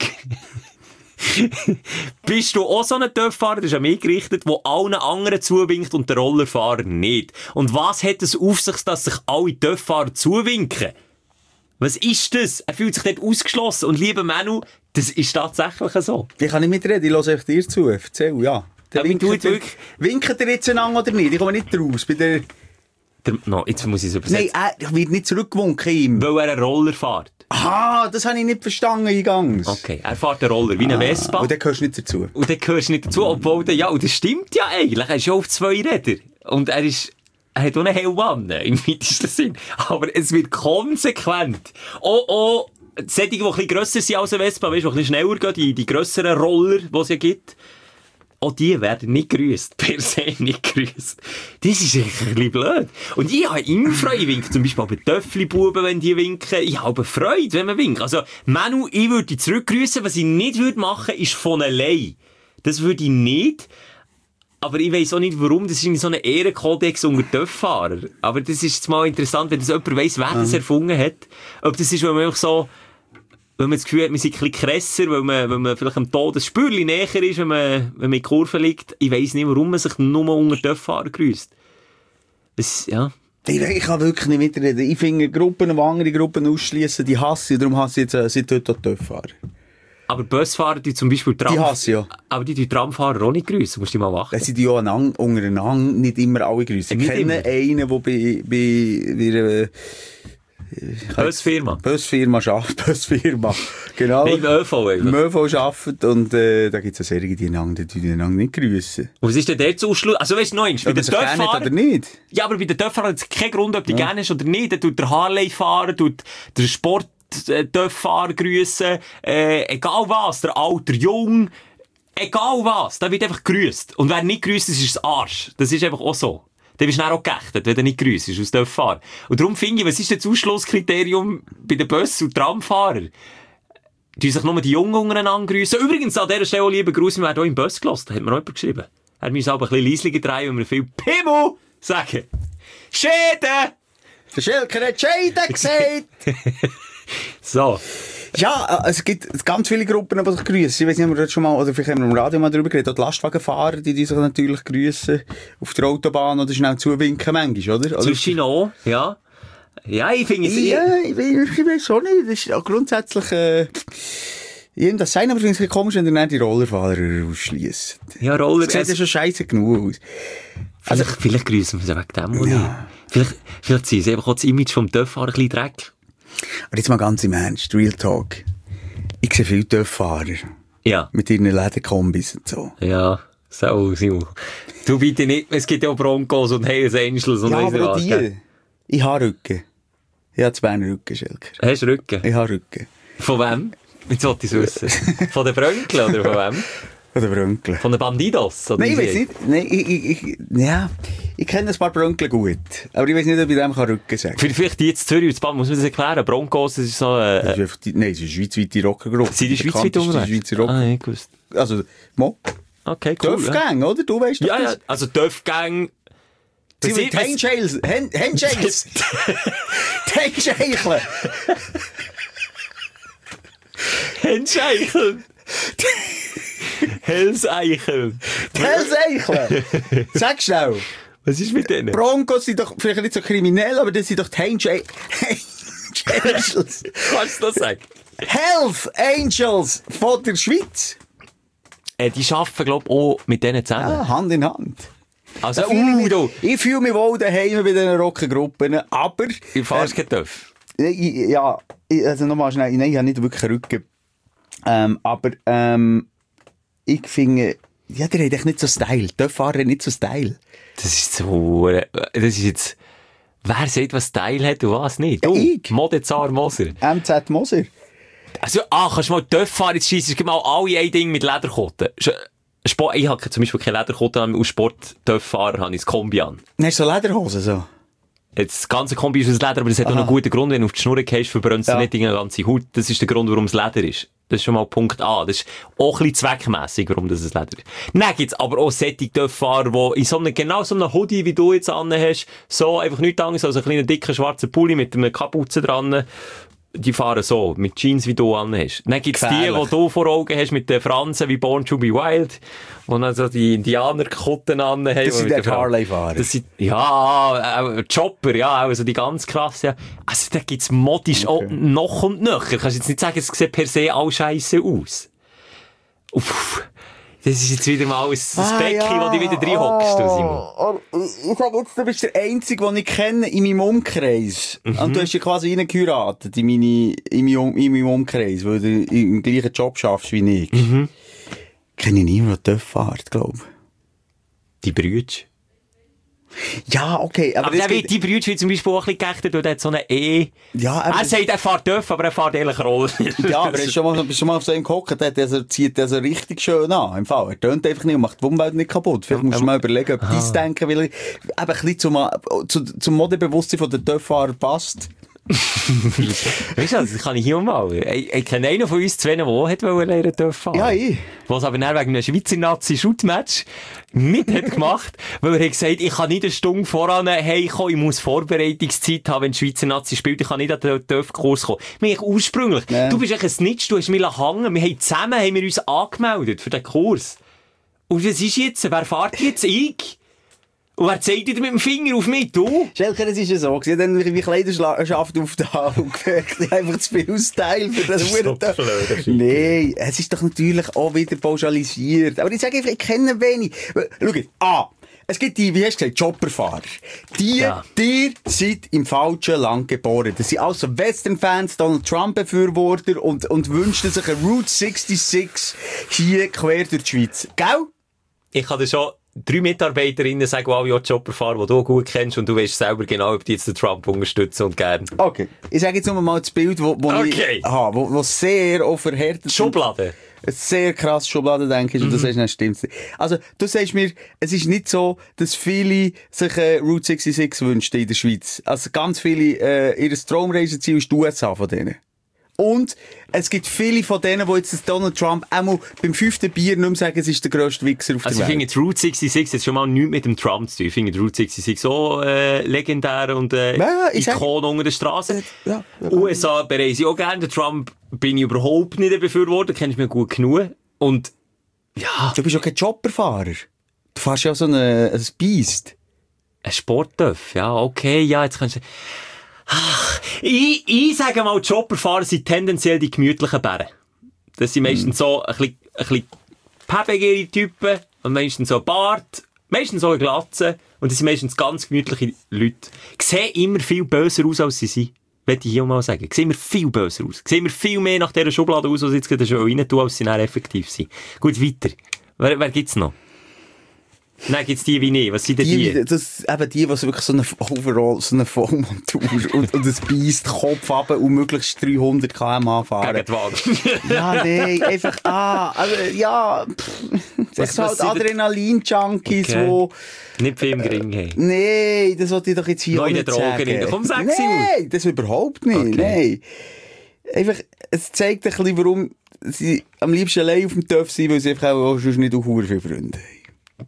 Bist du auch so ein Töfffahrer, das ist an mich gerichtet, der allen anderen zuwinkt und der Rollerfahrer nicht? Und was hat es auf sich, dass sich alle Töfffahrer zuwinken? Was ist das? Er fühlt sich dort ausgeschlossen. Und lieber Manu, das ist tatsächlich so. Ich kann nicht mitreden, ich höre euch dir zu. Erzähl, ja. Der Aber winkt, du wirklich... winkt ihr jetzt einander oder nicht? Ich komme nicht raus. Bei der... Der, no, jetzt muss ich es übersetzen. Nein, er wird nicht zurückgewunken ihm. Weil er einen Roller fährt. Aha, das habe ich nicht verstanden eingangs. Okay, er fährt einen Roller, wie eine Ah, Vespa. und dann gehörst du nicht dazu. Und dann gehörst du nicht dazu, obwohl der, ja, und das stimmt ja eigentlich. Er ist ja auf zwei Rädern. Und er ist... Er hat auch einen Helm an, im weitesten Sinn. Aber es wird konsequent. Oh, oh, solche, die ein bisschen grösser sind als ein Vespa, weißt du, die ein bisschen schneller gehen, die, die grösseren Roller, die es ja gibt, auch die werden nicht grüßt. Per se nicht grüßt. Das ist eigentlich ein bisschen blöd. Und ich habe immer Freude, ich winke zum Beispiel bei Töffli-Buben, wenn die winken. Ich habe Freude, wenn man winkt. Also, Manu, ich würde dich zurückgrüssen. Was ich nicht würde machen, ist von allein. Das würde ich nicht. Aber ich weiss auch nicht, warum. Das ist so ein Ehrenkodex unter Töfffahrer. Aber das ist jetzt mal interessant, wenn das jemand weiss, wer das erfunden hat. Ob das ist, weil man einfach so, weil man das Gefühl hat, man sei ein bisschen krasser, weil man, weil man vielleicht am Tod ein Spürchen näher ist, wenn man, wenn man in die Kurve liegt. Ich weiss nicht, warum man sich nur unter Töfffahrer grüsst. Das, ja. Ich, ich kann wirklich nicht mitreden. Ich finde Gruppen, die andere Gruppen ausschließen, die hasse ich. Darum hasse ich jetzt äh, seit heute auch Töfffahrer. Aber Busfahrer, die zum Beispiel Tram... Die hasse ja. Aber die, die Tramfahrer auch nicht grüssen, musst du mal wachen. Das sind ja untereinander nicht immer alle grüßen. Ich kenne einen, der bei, bei, bei einer Busfirma. Busfirma arbeitet. Busfirma. Genau. Nein, im ÖV einfach. Im ÖV arbeitet und äh, da gibt es ja Serien, die einander, die einander nicht grüßen. Und was ist denn der zu Ausschluss? Also weißt du, noch eins, bei den Töfffahrer... oder nicht? Ja, aber bei den Töfffahrer hat es keinen Grund, ob die ja. gerne ist oder nicht. Da tut der Harley-Fahrer, tut der Sport... Töfffahrer grüssen, äh, egal was, der Alter, Jung, egal was, da wird einfach grüßt. Und wer nicht grüßt, das ist das Arsch. Das ist einfach auch so. Dann bist du dann auch geächtet, wenn du nicht grüßt, als Töfffahrer. Und darum finde ich, was ist das Ausschlusskriterium bei den Bus- und Tramfahrern? Die sich nur die Jungen untereinander grüssen. Übrigens, an dieser Stelle auch lieber Gruß, wir werden auch im Bus gelassen, hat mir auch jemand geschrieben. Er muss aber ein bisschen leislicher drehen, weil wir viel Pimmel sagen. Schäden! Der Schelker hat Schäden gesagt! So. Ja, es gibt ganz viele Gruppen, die sich grüssen. Ich weiß nicht, ob wir das schon mal, oder vielleicht haben wir im Radio mal darüber geredet, auch die Lastwagenfahrer, die, die sich natürlich grüssen auf der Autobahn oder schnell zuwinken manchmal, oder? Zwischen auch, ja. Ja, ich finde es... Ja, ich, ich, ich weiß auch nicht, das ist auch grundsätzlich, äh, jedem das sein, aber ich finde es komisch, wenn ihr nicht die Rollerfahrer ausschliesst. Ja, Roller... Das sieht ja schon scheisse genug aus. Also, vielleicht, vielleicht grüssen wir sie wegen dem, oder? Ja. Vielleicht, vielleicht ziehen sie einfach auch das Image vom Töfffahrer ein bisschen Dreck. Aber jetzt mal ganz im Ernst, Real Talk. Ich sehe viele Töfffahrer. Ja. Mit ihren Lederkombis und so. Ja, so, so. Du bitte nicht, es gibt ja auch Broncos und Hells Angels und ja, weiss nicht aber was. die. Gell? Ich habe Rücken. Ich habe zwei Rücken, Schelker. Hast du Rücken? Ich habe Rücken. Von wem? Jetzt wollte ich es wissen. Von den Brönkeln oder von wem? Von den Brönkeln. Von den Bandidos? Oder Nein, ich weiß nicht. Nein, ich, ich, ich, ja, ich kenne ein paar Brönkeln gut. Aber ich weiß nicht, ob ich dem Rücken sagen kann. Vielleicht die jetzt Zürich, muss man das erklären? Broncos, das ist so... Äh, das ist die, nein, das ist eine schweizweite Rockergruppe. Sind die schweizweit unterwegs? Schweizer Rocker. Ah, ich gewusst. Also, Mo. Okay, cool. Töffgang, ja. Oder? Du weißt doch ja, das. Ja, also Töffgang... Sie sind Handshakes. Handshakes. Handshakes. Handshakes. Hellseicheln. Hellseicheln. Sag schnell. Was ist mit denen? Broncos sind doch vielleicht nicht so kriminell, aber das sind doch die Handshakes. Angels. Kannst du das sagen? Health Angels von der Schweiz. Äh, die arbeiten, glaube ich, auch mit denen zusammen. Ja, Hand in Hand. Also, uh, uh, du. Ich fühle mich wohl daheim bei diesen Rockengruppen, aber... Ich fahrst kein Töff. Ja, also nochmal schnell, nein, ich habe nicht wirklich Rücken. Ähm, aber ähm, ich finde, Ja, der hat echt nicht so Style. Töfffahrer hat nicht so Style. Das ist so, das ist jetzt, wer sagt, was Style hat und was nicht? Du, ja, ich. Modezar Moser. M Z Moser. Also, ah, kannst du mal Töff fahren, jetzt schiessen, es gibt mal alle ein Ding mit Lederkotten. Sport, ich habe zum Beispiel keine Lederkotten an, aus Sport-Töfffahrer habe ich das Kombi an. Hast du so Lederhosen, so? Jetzt, das ganze Kombi ist aus Leder, aber das hat auch einen guten Grund. Wenn du auf die Schnur gehst, verbrennst du ja. nicht die ganze Haut. Das ist der Grund, warum es Leder ist. Das ist schon mal Punkt A. Das ist auch ein bisschen zweckmässig, warum das Leder ist. Dann gibt's aber auch solche Töfffahrer, die in so einem, genau so einem Hoodie, wie du jetzt an hast, so einfach nichts anderes als einen kleinen dicken schwarzen Pulli mit einer Kapuze dran. Die fahren so, mit Jeans, wie du an hast. Dann gibt's Gefährlich. Die, die du vor Augen hast, mit den Fransen, wie Born to be Wild, die dann so die Indianer-Kutten an haben. Das sind die Harley-Fahrer. Das sind, ja, äh, Chopper, ja, also die ganz krasse. Also da gibt's modisch okay. auch noch und nöcher. Kannst du jetzt nicht sagen, es sieht per se all scheisse aus. Uff. Das ist jetzt wieder mal ein ah, Becken, ja. wo du wieder drin hockst, oh, Simon. Oh, ich sag jetzt, du bist der Einzige, den ich kenne in meinem Umkreis. Mhm. Und du hast ja quasi reingeheiratet in, meine, in, meinem, in meinem Umkreis, weil du im gleichen Job schaffst wie ich. Mhm. Kenne ich niemanden, der TÜV fährt, glaube ich. Die Brüder. Ja, okay. Aber, aber der wird, die Brüder wird zum Beispiel auch ein bisschen geächtet, weil der hat so eine E. Ja, er sagt, er fährt TÜV, aber er fährt ehrlich Roll. Ja, aber er ist schon mal, bist schon mal auf so einem gehockt, der, der zieht der so richtig schön an, im Fall. Er tönt einfach nicht und macht die Umwelt nicht kaputt. Vielleicht musst du mal überlegen, ob dein Denken will, eben ein bisschen zum, zum, zum Modebewusstsein von der TÜV-Fahrer passt. Weißt du, das kann ich hier mal. Ich, ich kenne einen von uns zwei, der auch lernen dürfen. Ja, ich. Was aber dann wegen einem Schweizer Nazi-Shootmatch nicht hat gemacht, weil er hat gesagt, ich kann nicht eine Stunde voran, hey, komm, ich muss Vorbereitungszeit haben, wenn die Schweizer Nazi spielt, ich kann nicht an den TÜV-Kurs kommen. Wir haben ursprünglich, ja. Du bist echt ein Snitch, du hast mich hängen, wir haben zusammen haben wir uns angemeldet für den Kurs. Und was ist jetzt? Wer fährt jetzt? Ich? Und wer zeigt dir mit dem Finger auf mich? Du? Schelker, es ist ja so. Ich habe dann wie Kleiderschaft aufgetan und gemerkt, ich habe einfach zu viel Style für das Hurentöpf. Nein, es ist doch natürlich auch wieder pauschalisiert. Aber ich sage einfach, ich kenne wenig. Schau, A. Es gibt die, wie hast du gesagt, Chopperfahrer. Die, ja. die sind im falschen Land geboren. Das sind also Western-Fans, Donald Trump-Befürworter und, und wünschen sich eine Route sechsundsechzig hier quer durch die Schweiz. Gell? Ich habe schon drei Mitarbeiterinnen sagen, wow, ja, Chopper fahren, die du gut kennst, und du weißt selber genau, ob die jetzt den Trump unterstützen und gern. Okay. Ich sage jetzt nur mal das Bild, wo, wo okay. ich habe, wo, wo sehr auf verhärtet Schublade. Ein sehr krass Schublade, denke ich, und mhm. du sagst, nein, stimmt's nicht. Also, du sagst mir, es ist nicht so, dass viele sich äh, Route sechsundsechzig wünschen in der Schweiz. Also, ganz viele, äh, ihr Traumreiseziel ist die U S A von denen. Und es gibt viele von denen, die jetzt Donald Trump einmal beim fünften Bier nicht mehr sagen, es ist der grösste Wichser auf der also Welt. Also ich finde Route sechsundsechzig jetzt schon mal nichts mit dem Trump zu tun. Ich finde Route sechsundsechzig so äh, legendär und äh, ja, Ikon unter der Straße. Ja, ja, U S A bereise ich auch gerne. Der Trump bin ich überhaupt nicht ein Befürworter, kennst du mich gut genug. Und ja. Du bist auch kein Chopperfahrer. Du fährst ja auch so eine, ein Beast. Ein Sporttöff, ja, okay, ja, jetzt kannst du... Ach, ich, ich sage mal, Chopperfahrer sind tendenziell die gemütlichen Bären. Das sind meistens mm. so ein bisschen, ein bisschen päbegere Typen und meistens so Bart, meistens so eine Glatze und das sind meistens ganz gemütliche Leute. Sehen immer viel böser aus, als sie sind. Möchte ich hier mal sagen. Sehen wir viel böser aus. Sehen wir viel mehr nach dieser Schublade aus, als sie jetzt gerade schon rein tun, als sie dann effektiv sind. Gut, weiter. Wer, wer gibt's noch? Nein, gibt's die wie nicht? Was sind denn die? die? Das eben die, die wirklich so eine Overall, so eine Vollmontur und, und ein Beist, Kopf runter und möglichst dreihundert Kilometer pro Stunde fahren. Gegen die Wand. Ja, nee, einfach, ah, also, ja, pff, das sind halt Adrenalin-Junkies, okay. Wo... Nicht viel im Gring haben. Nee, das wollte ich doch jetzt hier Neue auch nicht Drogen sagen. In der Komm, sag sie Nein, das überhaupt nicht, okay. Nein. Einfach, es zeigt ein bisschen, warum sie am liebsten allein auf dem Töff sind, weil sie einfach auch schon nicht auch viele Freunde haben.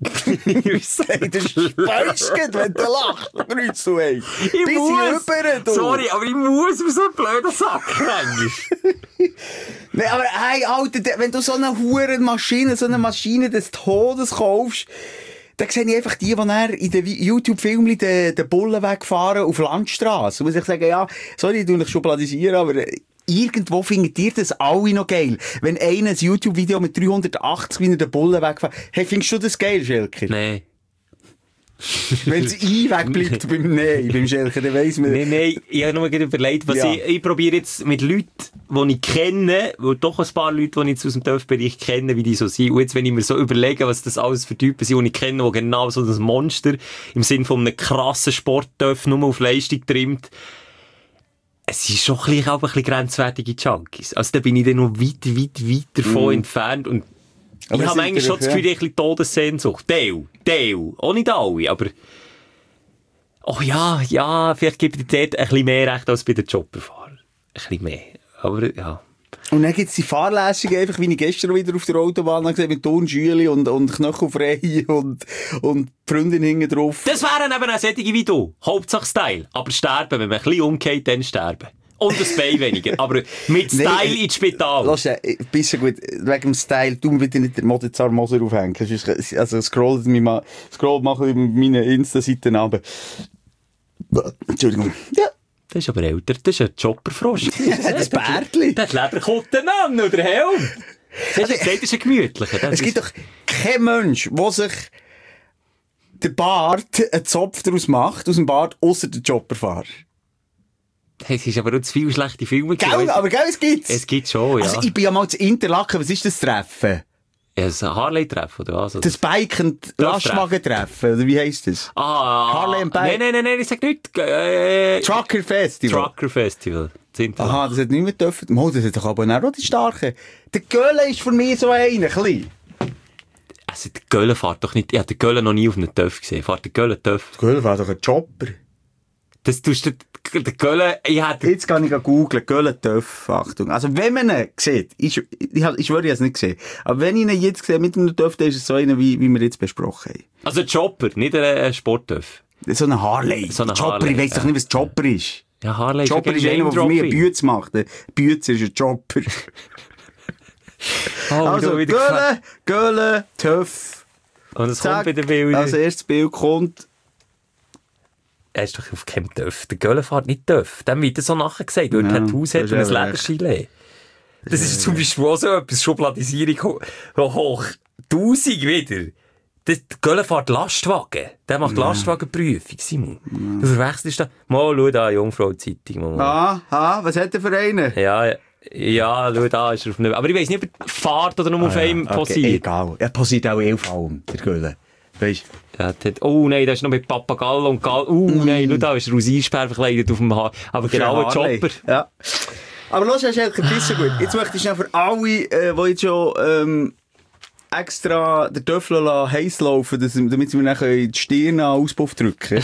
Ich sag, du speist, wenn du lachst. Grüß du, ey. Ich bis muss. Rüber, du. Sorry, aber ich muss auf so einen blöden Sack rein. Nee, aber hey, Alter, wenn du so eine Hurenmaschine, so eine Maschine des Todes kaufst, dann sehe ich einfach die, die dann in den YouTube-Filmen den, den Bullen wegfahren auf Landstrasse. Muss ich sagen, ja, sorry, ich tu dich schubladisieren, aber irgendwo findet ihr das alle noch geil. Wenn einer ein YouTube-Video mit dreihundertachtzig, wie er den Bullen wegfährt. Hey, findest du das geil, Schelker? Nein. Wenn das I wegbleibt beim Nein, beim Schelker, dann weiss man... Nein, nein, ich habe nur gerade überlegt, was Ja. ich, ich probiere jetzt mit Leuten, die ich kenne, wo doch ein paar Leute, die ich jetzt aus dem Dörfbereich kenne, wie die so sind. Und jetzt, wenn ich mir so überlege, was das alles für Typen sind, die ich kenne, die genau so das Monster im Sinne von einem krassen Sportdörf nur auf Leistung trimmt, es sind schon gleich auch ein bisschen grenzwertige Junkies. Also da bin ich dann noch weit, weit, weit davon Mm. entfernt. Und Aber ich es habe sind eigentlich schon vielleicht, das Gefühl, ja. ich habe ein bisschen Todessehnsucht. Teil, Teil. Auch nicht alle, aber... Oh ja, ja, vielleicht gebe ich dir dort ein bisschen mehr Recht als bei den Chopperfahrern. Ein bisschen mehr. Aber ja. Und dann gibt es die Fahrlässungen, einfach wie ich gestern wieder auf der Autobahn habe gesehen, mit Turnschüli und, und knöchelfrei und, und die Freundin hinten drauf. Das wären eben auch solche wie du. Hauptsache Style. Aber sterben, wenn man ein bisschen umgeht, dann sterben. Und das Bein weniger. Aber mit Style Nein, ins Spital. Lass ja, ein bisschen gut, wegen dem Style, du mir bitte nicht den Modezar Moser aufhängen. Sonst- Also scrollt mich mal, scrollt mal ein bisschen meine Insta-Seiten runter. Entschuldigung. Ja. Das ist aber älter. Das ist ein Chopperfrosch. Das Bärtli. Der hat Lederkutten an oder Helm. Das ist gesagt, das ist ein gemütlicher. Das Es gibt ist- doch keinen Mensch, der sich der Bart einen Zopf daraus macht, aus dem Bart, ausser der Chopperfahrer. Es ist aber auch zu viele schlechte Filme Gell, gewesen. aber gell, es gibt's. Es gibt schon, ja. Also ich bin ja mal zu Interlaken, was ist das Treffen? Ja, ein Harley-Treffen, oder was? Das Bike- und Lastwagen-Treffen, oder wie heisst das? Ah, Harley and Bike. Nein, nein, nein, nein, ich sag nicht. Äh, Trucker Festival. Trucker Festival. Sind Aha, das hat nicht mehr dürfen. Mo, das hat doch aber auch die Starken. Der Göhle ist für mich so einer, ein bisschen. Also, der Gölle fährt doch nicht, ich habe den Gölle noch nie auf einem Töff gesehen. Fährt der Gölle Töff? Der Göhle war doch ein Chopper. Das tust du, der Gölle, ich hätte, Jetzt kann ich googeln, Göhle Töff, Achtung. Also wenn man ihn sieht, ich, ich, ich schwöre, ich habe es nicht gesehen, aber wenn ich ihn jetzt sehe mit einem Töff, dann ist es so einer, wie, wie wir jetzt besprochen haben. also ein Chopper, nicht ein, ein Sporttöff. So ein Harley. So ein Chopper, Harley, ich weiss doch ja. nicht, was Chopper ist. Ja, Harley ist Chopper ja ist kein einer, der für mich einen Name-Dropping. Bütz macht. Ein Bütz ist ein Chopper. Oh, Also, wieder gefällt. Göhle, Göhle, Töff. Und es kommt Zack. bei den Bildern. Als erstes Bild kommt... Er ist doch auf keinem Töff. Der Gölle fährt nicht Töff. Dem wird er so nachher gesagt, weil er Ja, ein Haus hat das und ist ein auch Ledergilet. Das ist zum Beispiel auch so etwas, Schubladisierung ho- ho- hoch tausend wieder. Das, der Gölle fährt Lastwagen. Der macht Lastwagenprüfung, Simon. Du verwechselst da. Mal, schau da, Jungfrau-Zeitung. Mal, mal. Ah, ah, was hat er für einen? Ja, ja, ja, schau da, ist er auf einem... Aber ich weiss nicht, ob er fährt oder nur auf einem Okay, posiert. egal. Er posiert auch elf allem, der Göhle. Weisst Ja, dort- oh nein, da ist noch mit Papagall und Gall. Oh nein, schau da, ist er aus Eisbär verkleidet auf dem Haar. Aber genau ein Harley. Chopper. Ja. Aber los, hast du ein bisschen gut. Jetzt möchte ich schnell für alle, äh, die jetzt schon ähm, extra den Töffel heiß laufen, dass, damit sie mir nachher in die Stirn einen Auspuff drücken.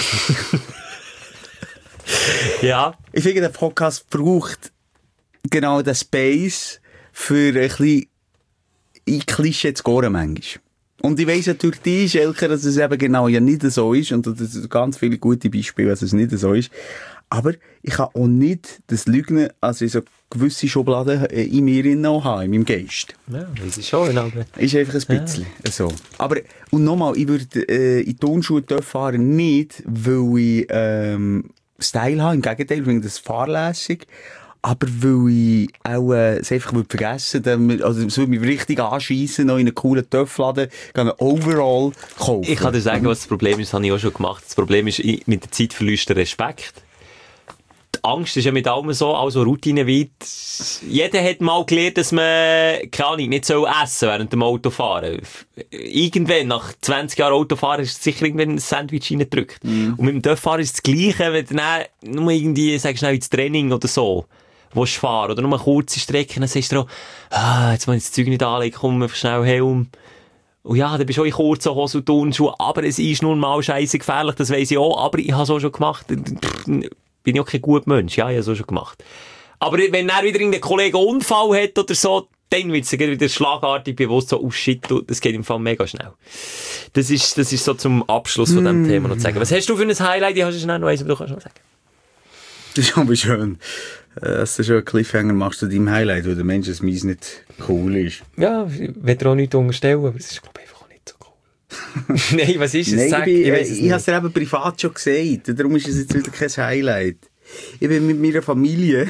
Ja. Ich finde, der Podcast braucht genau den Space für ein bisschen in Klischee zu gehen manchmal. Und ich weiss natürlich die Schelker, dass es eben genau ja nicht so ist und das sind ganz viele gute Beispiele, dass es nicht so ist. Aber ich kann auch nicht das Lügnen, also so gewisse Schubladen in mir noch haben, in meinem Geist. Ja, das ist schon, aber... Ist einfach ein bisschen so. Aber, und nochmal, ich würde äh, in Turnschuhe fahren, nicht, weil ich ähm, Style habe, im Gegenteil, ich finde das fahrlässig, aber weil ich auch äh, es einfach würde vergessen würde, also es würde mich richtig anschiessen, noch in einen coolen Töpfladen, einen Overall kaufen. Ich kann dir sagen, was das Problem ist, das habe ich auch schon gemacht. Das Problem ist, ich- mit der Zeit verlierst du den Respekt. Die Angst ist ja mit allem so, also Routine weit. Jeder hat mal gelernt, dass man, keine Ahnung, nicht so essen während dem Autofahren. Irgendwann, nach zwanzig Jahren Autofahren, ist sicher irgendwann ein Sandwich reingedrückt. Mhm. Und mit dem Töpffahren ist das Gleiche, wenn du dann nur irgendwie, sagst schnell ins Training oder so, willst fahren, oder nur eine kurze Strecke, dann sagst du auch, ah, jetzt muss ich das Zeug nicht anlegen, komm, einfach schnell Helm. Und ja, dann bist du auch in kurzen Hosen und Turnschuhen, aber es ist nun mal scheisse gefährlich, das weiss ich auch, aber ich habe es auch schon gemacht. Bin ich auch kein guter Mensch, ja, ich habe es auch schon gemacht. Aber wenn er wieder irgendein Kollege einen Unfall hat oder so, dann wird es wieder schlagartig bewusst so, oh shit, du, das geht im Fall mega schnell. Das ist, das ist so zum Abschluss von diesem mm. Thema noch zu sagen. Was hast du für ein Highlight? Ich habe schon noch eins, aber du kannst noch sagen. Das ist aber schön, dass du schon einen Cliffhanger machst zu deinem Highlight, weil der Mensch, dass meins nicht cool ist. Ja, ich will dir auch nichts unterstellen, aber es ist, glaube ich, einfach auch nicht so cool. Nein, was ist es? Nein, Sag, ich, bin, ich weiss es ich, ich nicht. habe es dir eben privat schon gesagt, darum ist es jetzt wieder kein Highlight. Ich bin mit meiner Familie...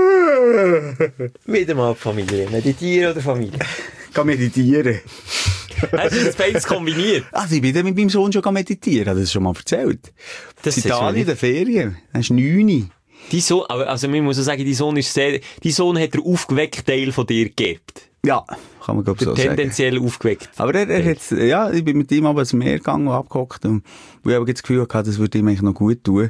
Wieder mal Familie. Meditieren oder Familie? Ich kann meditieren. Hast du das beides kombiniert? Also ich bin dann mit meinem Sohn schon meditieren, das ist schon mal erzählt. Das in Italien in der Ferien, das ist neun. Dein Sohn, aber, also, man muss auch sagen, dein Sohn ist sehr, dein Sohn hat den aufgeweckten Teil von dir geerbt. Ja, kann man glaube so sagen. Tendenziell aufgeweckt. Aber er, er hat, ja, ich bin mit ihm aber ins Meer gegangen und abgehockt und ich habe das Gefühl gehabt, das würde ihm eigentlich noch gut tun.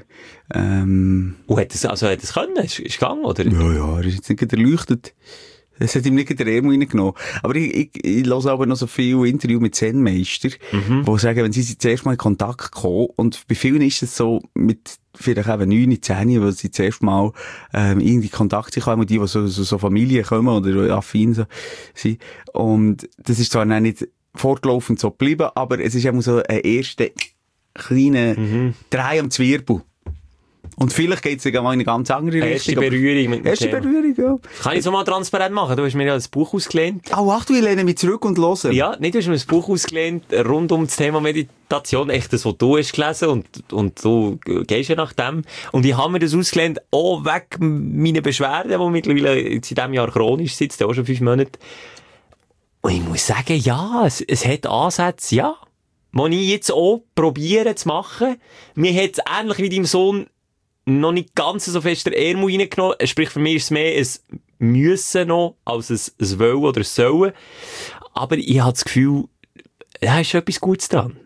Ähm, und hat es, also hat es können? Ist, ist gegangen, oder? Ja, ja, er ist jetzt nicht erleuchtet. Es hat ihm nicht der Ärmel reingenommen. Aber ich, ich, ich höre aber noch so viele Interviews mit Zen-Meister, mhm. die sagen, wenn sie zuerst mal in Kontakt kommen, und bei vielen ist es so, mit vielleicht eben neun, zehn, weil sie zuerst mal ähm, irgendwie Kontakt haben mit die, die so, so, so Familien kommen oder affin so sind. Und das ist zwar nicht fortlaufend so geblieben, aber es ist eben so ein erster kleiner mhm. Dreh am Zwirbel. Und vielleicht geht es sogar mal in eine ganz andere Richtung. Erste Berührung mit dem Erste Thema. Berührung, ja. Kann ich so mal transparent machen? Du hast mir ja ein Buch ausgelehnt. Oh, ach, du, ich lehne mich zurück und höre. Ja, nicht, du hast mir ein Buch ausgelehnt rund um das Thema Meditation. Echt das, was du hast gelesen und, und du gehst ja nach dem. Und ich habe mir das ausgelehnt, auch wegen meiner Beschwerden, die mittlerweile in diesem Jahr chronisch sind, auch schon fünf Monate. Und ich muss sagen, ja, es, es hat Ansätze, ja. Die ich jetzt auch probieren zu machen. Mir hat es ähnlich wie deinem Sohn noch nicht ganz so fest der Ärmel reingenommen. Sprich, für mich ist es mehr ein Müssen noch, als ein, ein Wollen oder ein Sollen. Aber ich habe das Gefühl, da ist schon etwas Gutes dran.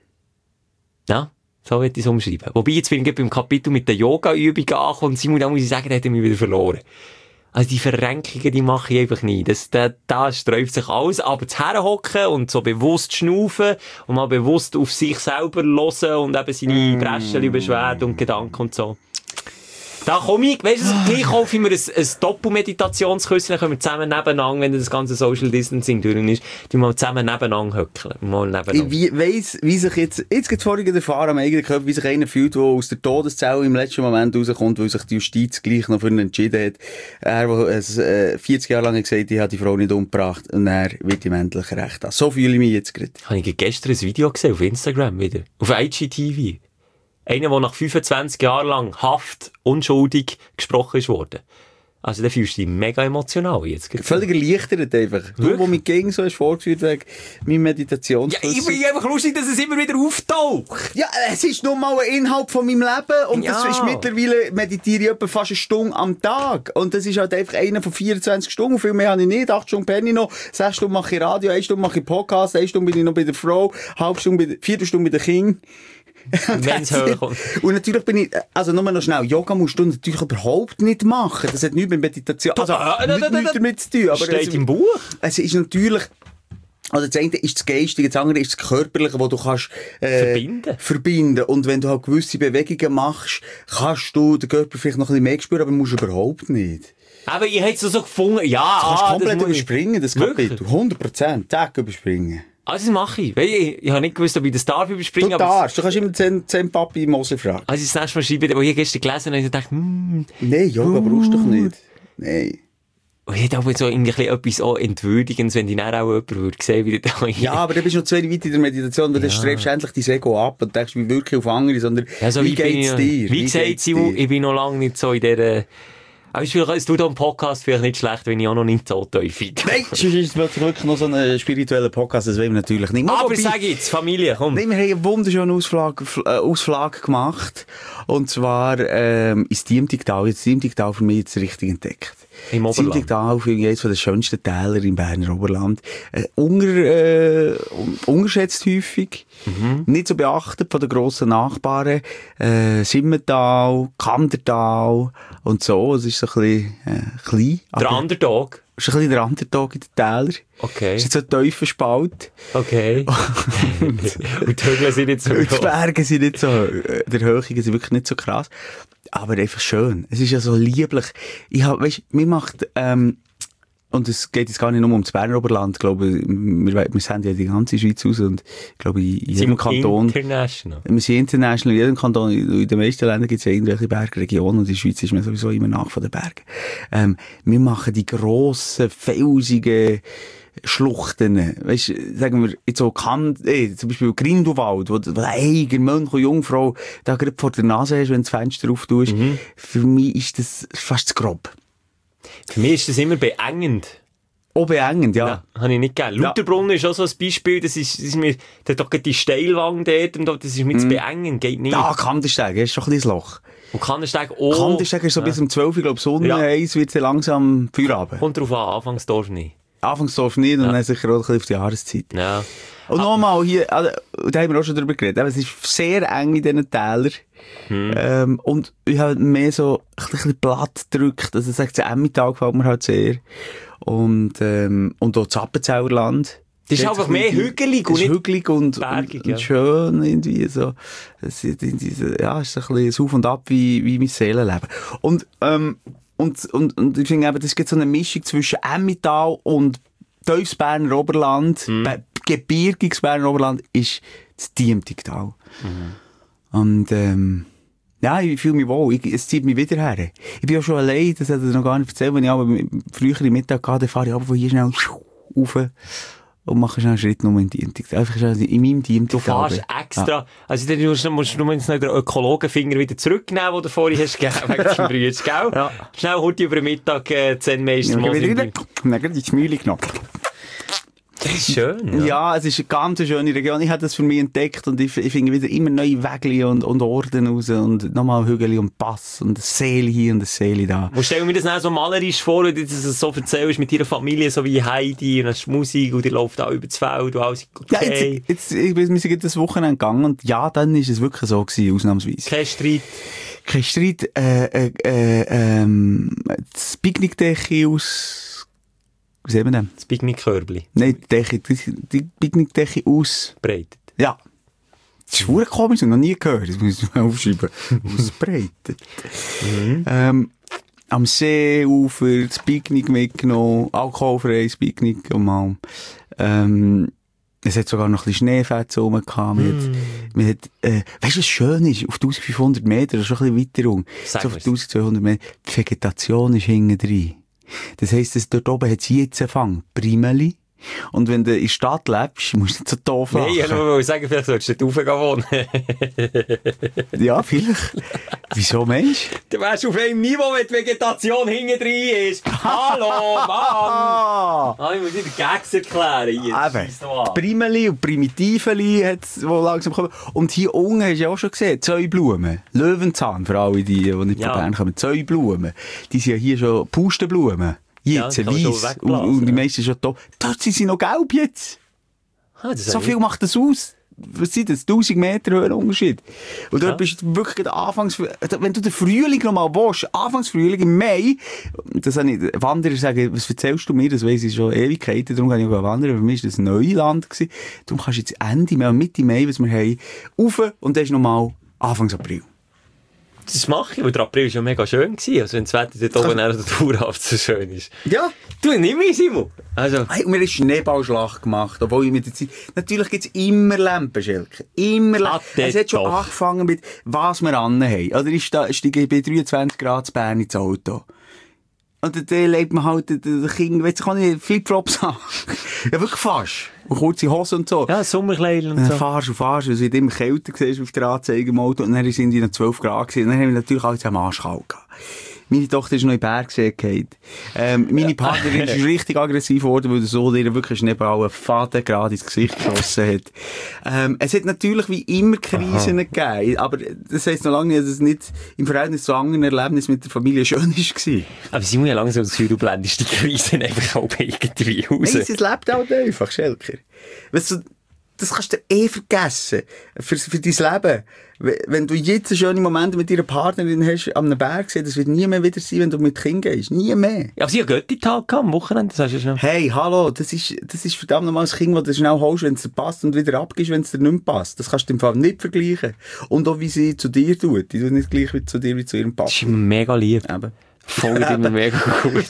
Ja, so würde ich es umschreiben. Wobei, jetzt bin ich beim Kapitel mit den Yoga-Übungen angekommen und Simon, da muss ich sagen, da hat er mich wieder verloren. Also die Verrenkungen, die mache ich einfach nie. Das, da, da sträuft sich alles. Aber zu herhocken und so bewusst schnaufen und mal bewusst auf sich selber hören und eben seine mm. Breschen, Beschwerden und Gedanken und so. Da komme ich, weißt du, gleich kaufe ich mir ein, ein Doppel-Meditationsküsschen, dann können wir zusammen nebeneinander, wenn das ganze Social Distancing durch ist, die mal zusammen nebeneinander höckeln. Mal nebeneinander. Ich weiss, wie sich jetzt, jetzt geht vorhin erfahren am eigenen Körper, wie sich einer fühlt, der aus der Todeszelle im letzten Moment rauskommt, weil sich die Justiz gleich noch für ihn entschieden hat. Er, der äh, vierzig Jahre lang gesagt hat, ich habe die Frau nicht umgebracht, und er wird ihm endlich recht haben. So fühle ich mich jetzt gerade. Habe ich gestern ein Video gesehen, auf Instagram wieder. Auf I G T V. Einer, der nach fünfundzwanzig Jahren lang Haft unschuldig gesprochen ist worden. Also, da fühlst du dich mega emotional jetzt. Völlig erleichtert einfach. Du, wo mich gegen so hast vorgeführt wegen meinem Meditationskurs. Ja, ich bin einfach lustig, dass es immer wieder auftaucht. Ja, es ist nur mal ein Inhalt von meinem Leben. Und ja. Das ist mittlerweile, meditiere ich etwa fast eine Stunde am Tag. Und das ist halt einfach einer von vierundzwanzig Stunden. Viel mehr habe ich nicht. Acht Stunden penne ich noch. Sechs Stunden mache ich Radio, eine Stunde mache ich Podcast, eine Stunde bin ich noch bei der Frau, halbe Stunde bei der, vierte Stunde bei den Kindern. Wenn es hochkommt. Und natürlich bin ich, also nur noch schnell, Yoga musst du natürlich überhaupt nicht machen. Das hat nichts mit Meditation, also äh, nichts, äh, nichts damit zu tun. Aber steht es, im Buch. Es ist natürlich, also das eine ist das Geistige, das andere ist das Körperliche, wo du kannst, äh, verbinden. verbinden. Und wenn du halt gewisse Bewegungen machst, kannst du den Körper vielleicht noch ein bisschen mehr spüren, aber musst du überhaupt nicht. Aber ich hätte es so gefunden, ja, Du kannst ah, komplett das überspringen, das Kapitel. Wirklich? hundert Prozent. Tag überspringen. Also das mache ich. Weil ich, ich habe nicht gewusst, ob ich das darf überspringen. Du darfst. Du kannst immer den Zen-Papi Moser fragen. Als ich das nächste Mal schreibe, wo ich gestern gelesen habe, habe ich gedacht, hm. Nein, Yoga brauchst du doch nicht. Nein. Und ich hätte aber so irgendwie etwas auch Entwürdigendes, wenn ich dann auch jemand würde sehen, wie der da Ja, aber dann bist du noch zu weit in der Meditation, weil ja. dann strebst du endlich dein Ego ab und denkst wie wirklich auf andere, sondern ja, so wie geht's dir? Wie, wie gesagt, Simon, ich bin noch lange nicht so in dieser... Aber es tut am Podcast vielleicht nicht schlecht, wenn ich auch noch nicht so tief bin. Nein, sonst ist es wirklich noch so ein spiritueller Podcast, das wollen wir natürlich nicht. Aber sag jetzt, Familie, komm. Nein, wir haben einen wunderschönen Ausflug, äh, Ausflug gemacht. Und zwar ähm, ins Diemtigtal. Jetzt Diemtigtal für mich jetzt richtig entdeckt. Im Oberland. Diemtigtal für mich eines der schönsten Täler im Berner Oberland. Äh, unter, äh, unterschätzt häufig. Mhm. Nicht so beachtet von den grossen Nachbarn. Äh, Simmental, Kandertal und so. Es ist so ein bisschen äh, klein. Der Underdog. Das ist ein bisschen der Underdog in den Tälern. Okay. Das ist jetzt so ein tiefer Spalt. Okay. und, und die Hügel sind nicht so hoch. Die Berge sind nicht so, der Höhe sind wirklich nicht so krass. Aber einfach schön. Es ist ja so lieblich. Ich hab, weisst, mir macht, ähm, und es geht jetzt gar nicht nur um das Berner Oberland, ich glaube, wir, wir sehen ja die ganze Schweiz aus und ich glaube, in jedem Kanton. International. Wir sind international, in jedem Kanton, in den meisten Ländern gibt es ja irgendwelche Bergregionen und in der Schweiz ist man sowieso immer nach von den Bergen. Ähm, wir machen die grossen, felsigen Schluchten, weisst, sagen wir, jetzt so kann, eh, zum Beispiel Grindelwald, wo, wo der eigene Mönch und Jungfrau da gerade vor der Nase hast, wenn du das Fenster auftust. Mhm. Für mich ist das fast zu grob. Für mich ist das immer beengend. Oh, beengend, ja. Ja, habe ich nicht gegeben. Ja. Lauterbrunnen ist auch so ein Beispiel, das ist, das ist mir, da hat doch gerade die Steilwang dort, und dort, das ist mir zu beengend, geht nicht. Ja, Kandersteg, ist schon ein kleines Loch. Und Kandersteg auch. Kandersteg ist so Ja. bis um zwölf Uhr, glaube ich, Sonne Ja. eins wird es langsam Feierabend. Kommt drauf an, Anfangsdorf nicht. Anfangsdorf nicht und Ja. dann sicher auch ein bisschen auf die Jahreszeit. Ja. Und nochmal hier, also, da haben wir auch schon drüber geredet, aber es ist sehr eng in diesen Tälern. Hm. Ähm, und ich habe mehr so ein bisschen platt gedrückt. Also, sagt das Emmental gefällt mir halt sehr. Und, ähm, und auch das Appenzellerland. Das ist einfach mehr hügelig und und nicht hügelig und, bergig, und, ja. und schön irgendwie so. Es ist, diese, ja, es ist ein bisschen auf und ab wie, wie mein Seelenleben. Und, ähm, und, und, und ich finde eben, das gibt so eine Mischung zwischen Emmental und tiefes Berner Oberland, Mhm. Be- gebirgiges Berner Oberland, ist das Diemtigtal. Mhm. Und, ähm, ja, ich fühle mich wohl. Ich, es zieht mich wieder her. Ich bin auch schon allein, das hat er noch gar nicht erzählt, wenn ich aber früher im Mittag gehe, dann fahre ich aber von hier schnell rauf und mache schnell einen Schritt nur in Diemtigtal. Einfach schnell in meinem Diemtigtal. Du fährst extra, Ja. also dann musst du, musst du nur noch den Ökologenfinger wieder zurücknehmen, den du vorhin hast gegeben, wegen deinem Brütz, gell? Ja. Schnell heute über den Mittag, äh, Zen-Meister Dann mal wieder in rein, und dann ins Mühle genommen. Das ist schön, ja. Ja, es ist eine ganz schöne Region. Ich habe das für mich entdeckt und ich, ich finde wieder immer neue Wege und, und Orden raus und nochmal Hügel und Pass und ein Seele hier und ein Seele da. Und stell mir das dann so malerisch vor, wenn du das so erzählst mit deiner Familie, so wie Heidi, und hast Musik, und ihr läuft auch über das Feld, und alles Ja, okay. jetzt, jetzt, ich bin mir das Wochenende gegangen und ja, dann ist es wirklich so gewesen, ausnahmsweise. Kein Streit. Kein Streit, äh, äh, äh, ähm, das Picknickdecke aus, wie sehen wir denn? Das Picknickkörbli. Nein, die Decke, die, die Picknickdecke aus, Breitet. ja. Das ist verdammt komisch, ich habe noch nie gehört, das muss ich mal aufschreiben. Ausbreitet. ähm, am Seeufer, das Picknick mitgenommen, alkoholfreies Picknick und mal, ähm, es hat sogar noch ein bisschen Schneefätze rum gehabt. Man hat, man hat, äh, weißt du, was schön ist? Auf eintausendfünfhundert Meter, das ist schon ein bisschen weiter rum. Sag So auf mir's. eintausendzweihundert Meter. Die Vegetation ist hinten drin. Das heisst, dass dort oben hat es jetzt Fang. Primeli. Und wenn du in der Stadt lebst, musst du nicht so doof Nein, ich lachen. wollte nur sagen, vielleicht solltest du dort raufgehen wohnen. Ja, vielleicht. Wieso, Mensch? Du wärst auf einem Niveau, wenn die Vegetation hinten drin ist. Hallo, Mann! Ah! Ah, ich muss wieder Gags erklären hier. Eben. Scheiss doch an. Primeli und Primitiveli hat's, wo langsam kommen. Und hier unten hast du ja auch schon gesehen, Zäublumen. Löwenzahn, für alle die, die nicht Ja. von Bern kommen. Zäublumen. Die sind ja hier schon Pustenblumen. Ja, Jetzt, die kann man schon weiss. Und, wegblasen, und die ja. meisten schon da. Dort sind sie noch gelb jetzt. Ah, das So hab ich- viel macht das aus. Was sind das? tausend Meter höherer Unterschied. Und dort Ja. bist du wirklich gerade Anfangs, wenn du den Frühling noch mal willst, Anfangsfrühling im Mai, das habe ich, Wanderer sagen, was erzählst du mir? Das weiss ich schon Ewigkeiten, darum kann ich auch wandern. Für mich war das Neuland gewesen. Darum kannst du jetzt Ende Mai, Mitte Mai, was wir haben, rauf und dann ist noch mal Anfangs April. Das mache ich, weil der April schon mega schön war. Also wenn das Wetter dort oben nach der Dauerhaft so schön ist. Ja. Du, nimm mich, Simon. Also, Hey, und wir haben Schneeballschlacht gemacht, obwohl ich mit der Zeit, natürlich gibt's immer Lampen, Schelke. Immer Ah, Lampen. Es hat schon doch. angefangen mit, was wir anhaben. Oder ich sta- steige bei dreiundzwanzig Grad zu Bern ins Auto. Und dann legt man halt, der Kind, weißt du, kann ich Flipflops haben. Ja, wirklich fast. Und kurze Hose und so. ja, Sommerkleidel und Und dann so. fahrst du und fahrst du, es wird immer kälter gewesen auf der Anzeige im Auto, und dann sind die noch zwölf Grad gewesen, und dann haben wir natürlich alle zusammen Arschkalt gehabt. Meine Tochter ist noch in den Berg gesehen. Ähm, meine Partnerin ist richtig aggressiv geworden, weil der Sohn ihr wirklich Schneeball einen Faden gerade ins Gesicht geschossen hat. Ähm, es hat natürlich wie immer Krisen gegeben, aber das heisst noch lange nicht, dass es nicht im Verhältnis zu anderen Erlebnissen mit der Familie schön war. Aber Simon, ja langsam das Gefühl, du blendest die Krise einfach auch irgendwie raus. Nein, es lebt halt einfach, Schelker. Weißt du, das kannst du eh vergessen. Für, für dein Leben. Wenn du jetzt schöne Momente mit deiner Partnerin hast, am Berg gesehen, das wird nie mehr wieder sein, wenn du mit Kind gehst. Nie mehr. Ja, aber sie haben Götti-Tag gehabt am Wochenende, das hast du ja schon. Hey, hallo, das ist, das ist verdammt nochmal ein Kind, das du schnell holst, wenn es dir passt, und wieder abgibst, wenn es dir nicht mehr passt. Das kannst du im Fall nicht vergleichen. Und auch wie sie zu dir tut. Die tut nicht gleich wie zu dir, wie zu ihrem Papa. Das ist immer mega lieb. Eben. Folgt immer mega gut.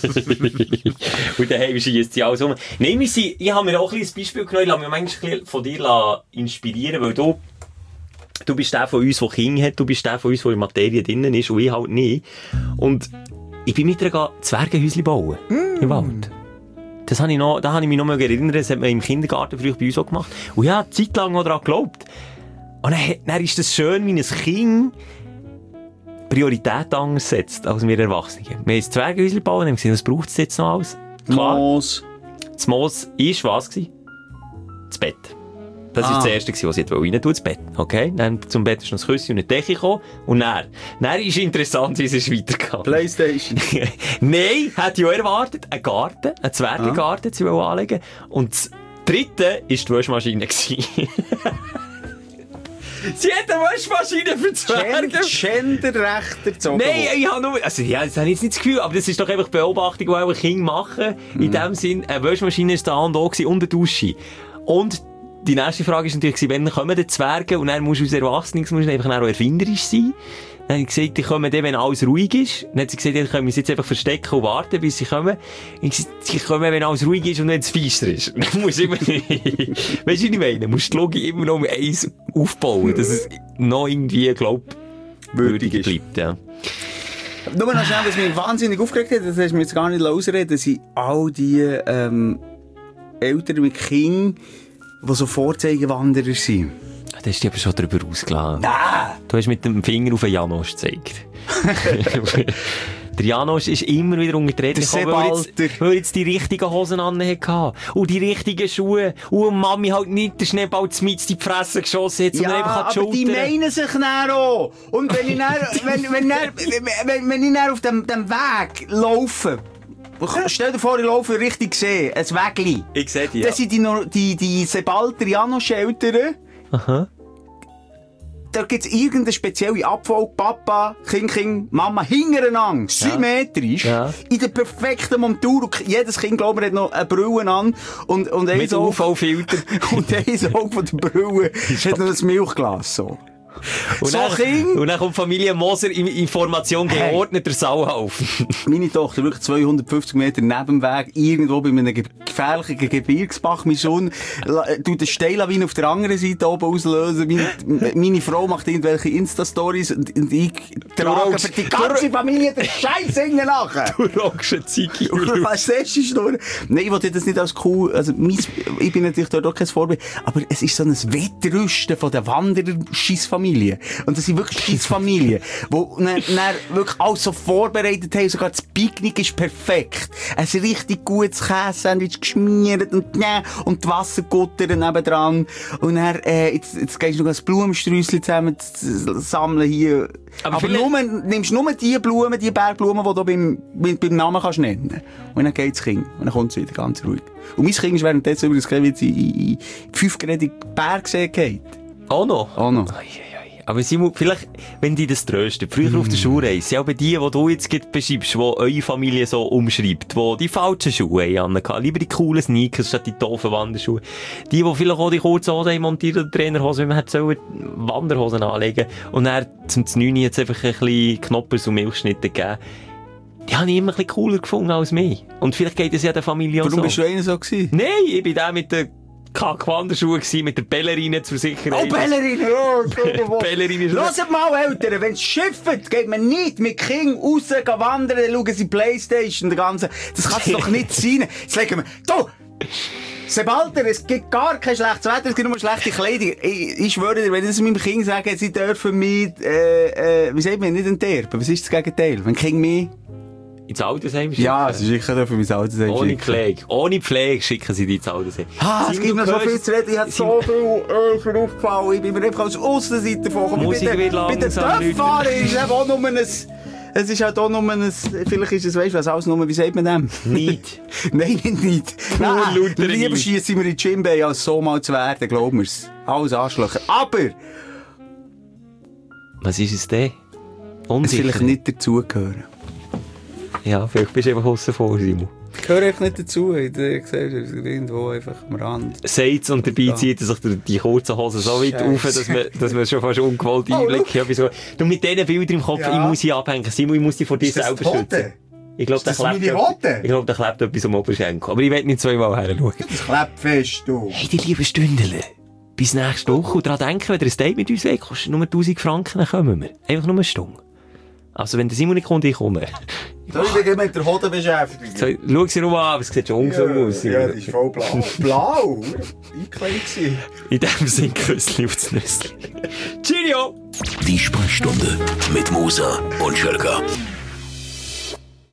Und daheim schießt sie alles um. Nein, wir sind, ich habe mir auch ein bisschen Beispiel genommen, ich lasse mich manchmal ein bisschen von dir inspirieren, weil du, du bist der von uns, der Kinder hat, du bist der von uns, der in der Materie drinnen ist, und ich halt nicht. Und ich bin mit ihr Zwergenhäuschen bauen. Mm. Im Wald. Das habe ich noch, da habe ich mich noch mal erinnert, das hat man im Kindergarten früher bei uns auch gemacht. Und ich habe eine Zeit lang noch daran geglaubt. Und dann, dann ist das schön, wie ein Kind Priorität anders setzt als wir Erwachsene. Wir haben ein Zwergenhäuschen gebaut und haben gesehen, was braucht es jetzt noch alles? Klar. Moos. Das Moos war was? Gewesen? Das Bett. Das war Ah. das Erste, was sie rein tun, das Bett. Okay? Dann zum Bett ist noch das Küsschen und eine Decke gekommen. Und dann, dann ist interessant, wie es ist weitergegangen. Playstation. Nein, hätte ich auch erwartet. Ein Garten, ein Zwergengarten, sie wollen anlegen. Und das Dritte war die Waschmaschine. Sie hat eine Waschmaschine für Zwerge. Genderrecht erzogen. Nein, ich habe nur, also ja, das habe ich jetzt nicht das Gefühl, aber das ist doch einfach Beobachtung, die auch Kinder machen. Mhm. In dem Sinn, eine Waschmaschine ist da und da gewesen, und eine Dusche. Und die nächste Frage ist natürlich, wenn kommen die Zwerge, und dann musst du als Erwachsener einfach auch erfinderisch sein. Dann habe ich gesagt, die kommen dann, wenn alles ruhig ist. Dann hat sie gesagt, dann können wir sie jetzt einfach verstecken und warten, bis sie kommen. Ich gesagt, sie kommen, wenn alles ruhig ist und wenn es feister ist. Dann musst du immer, weißt du, was ich meine? Du musst die Logik immer noch um eins aufbauen, dass es noch irgendwie, glaub, würdig bleibt, ja. Nur noch schnell, was mich wahnsinnig aufgeregt hat, das hast du mir jetzt gar nicht ausreden, sind all die, ähm, Eltern mit Kindern, die so Vorzeigewanderer sind. Da hast du dich aber schon drüber ausgelassen. Nein! Du hast mit dem Finger auf den Janosch gezeigt. Der Janosch ist immer wieder untertreten, Der weil er jetzt, Sebalter. weil er jetzt die richtigen Hosen an hatte. Und die richtigen Schuhe. Und Mami halt nicht den Schneeball zu in die Fresse geschossen hat, sondern Ja, einfach an aber die die Schulter. meinen sich dann auch. Und wenn ich dann, wenn, wenn, dann, wenn, wenn ich dann auf dem, dem Weg laufe, stell dir vor, ich laufe richtig gesehen, ein Wägli. Ich sehe die, ja. Das sind die, no- die, die Sebalter Janosch-Eltern. Aha. Da gibt's irgendeine spezielle Abfolge. Papa, Kind, Kind, Mama, hintereinander, symmetrisch, Ja. in der perfekten Montur. Und jedes Kind, glaube ich, hat noch eine Brille an. Und, und Mit Auge- U V-Filter. Und ein Auge von der Brille hat noch ein Milchglas, so. Und, So, dann, Kind. und dann kommt Familie Moser in, in Formation Hey. geordneter Sauhaufen. Meine Tochter wirklich zweihundertfünfzig Meter neben dem Weg, irgendwo bei einem ge- gefährlichen Ge- Gebirgsbach. Mein Sohn la- tut eine Steillawine auf der anderen Seite oben auslösen. Meine, meine Frau macht irgendwelche Insta-Stories und, und ich trage rockst- für die ganze Familie den Scheiß hinten nachher. Du rockst eine Ziege. Und was ist das nur? Nein, ich wollte das nicht als cool, also mein, ich bin natürlich dort auch kein Vorbild, aber es ist so ein Wettrüsten von der Wanderer-Scheissfamilie. Und das sind wirklich Scheissfamilien, wo dann, dann wirklich alles so vorbereitet haben, sogar das Picknick ist perfekt. Ein richtig gutes Käse-Sandwich geschmiert und, ne, und die Wassergutter nebendran. Und dann, äh, jetzt, jetzt gehst du noch ein Blumensträusschen zusammen z- sammeln hier. Aber Aber, vielleicht- nur, nimmst nur die Blumen, die Bergblumen, die du beim, beim, beim Namen kannst nennen. Und dann geht's Kind. Und dann kommt es wieder ganz ruhig. Und mein Kind ist währenddessen übrigens jetzt in, in, in fünfgrädige Bergsee geht. Auch noch? Auch noch. Ei, ei, ei. Aber Simon, vielleicht, wenn die das tröstet, früher auf der Schulreise, sind aber die, die du jetzt gerade beschreibst, die eure Familie so umschreibt, die die falschen Schuhe haben, lieber die coolen Sneakers statt die doofen Wanderschuhe, die, die vielleicht auch die kurzen Hosen haben montiert oder Trainerhosen, wenn man hat sollen Wanderhosen anlegen und dann zum neun jetzt einfach ein bisschen Knoppers und Milchschnitte geben, die habe ich immer ein bisschen cooler gefunden als mich. Und vielleicht geht es ja der Familie auch Warum so. bist du einer so gewesen? Nein, ich bin der mit den Kack-Wanderschuhen gewesen, mit der Bellerine zur Sicherheit. Oh, Bellerine! Oh, Bellerine ist Hört mal, Eltern, wenn es schifft, geht man nicht mit Kindern raus gehen wandern, dann schauen sie Playstation, den ganzen. Das kann es doch nicht sein. Jetzt legen wir, du! Sebalter, es gibt gar kein schlechtes Wetter, es gibt nur schlechte Kleidung. Ich, ich schwöre dir, wenn ich das meinem Kind sage, sie dürfen mich, äh, äh, wie sagt man, nicht enterben. Was ist das Gegenteil? Wenn Kind mich... Ins Altersheim schicken? Ja, sie schicken dürfen mich ins Altersheim Ohne schicken. Pflege. Ohne Pflege schicken sie dich ins Altersheim. Ah, es Simon, gibt du mir so hörst- viel zu reden, ich habe so viel Öl aufgefallen, ich bin mir einfach als Aussenseiter gekommen. Musik wird Bei den langsam, Leute. Töpffahren ist eben auch nur ein... Es ist halt auch nur ein... Vielleicht ist es, weißt du was, alles nur, wie sagt man dem? Nicht. Nein, nicht nicht. Nein, lauter lieber Nicht. schiessen wir in die Gymbay, als so mal zu werden, glaub mir's. Alles Arschlöcher. Aber Was ist es denn? es Unsicher. vielleicht nicht dazugehören. Ja, vielleicht bist du einfach aussen vor, Simon. Ich gehöre einfach nicht dazu in der Gesellschaft, irgendwo einfach am Rand. Sagt's und dabei Ja. zieht er sich die- die kurzen Hosen so weit Scheisse. auf, dass man, dass man schon fast ungewollt Oh, Einblick hat. So. Du, mit diesen Bildern im Kopf, Ja. ich muss sie abhängen. Simon, ich muss dich vor dir Ist das selber die Hoden? schützen. Ich glaube, Ist das da klebt meine etwas- Hoden? ich glaube, da klebt etwas am Oberschenkel. Aber ich will nicht zweimal her schauen. Das klebt fest, du. Hey, die lieben Stündler. Bis nächste Woche. Und daran denken, wenn ihr ein Date mit uns wollt, kostet nur tausend Franken, dann kommen wir. Einfach nur eine Stunde. Also, wenn der Simon nicht kommt, ich komme. Soll ich mich mit der Hoden beschäftigen? So, schau sie nur an, aber es sieht schon ungesund aus. Ja, die ist voll blau. Blau? Eingekleidet gewesen. In dem Sinne, Küssli auf das Nüssli. Cheerio! Die Sprechstunde mit Musa und Schelka.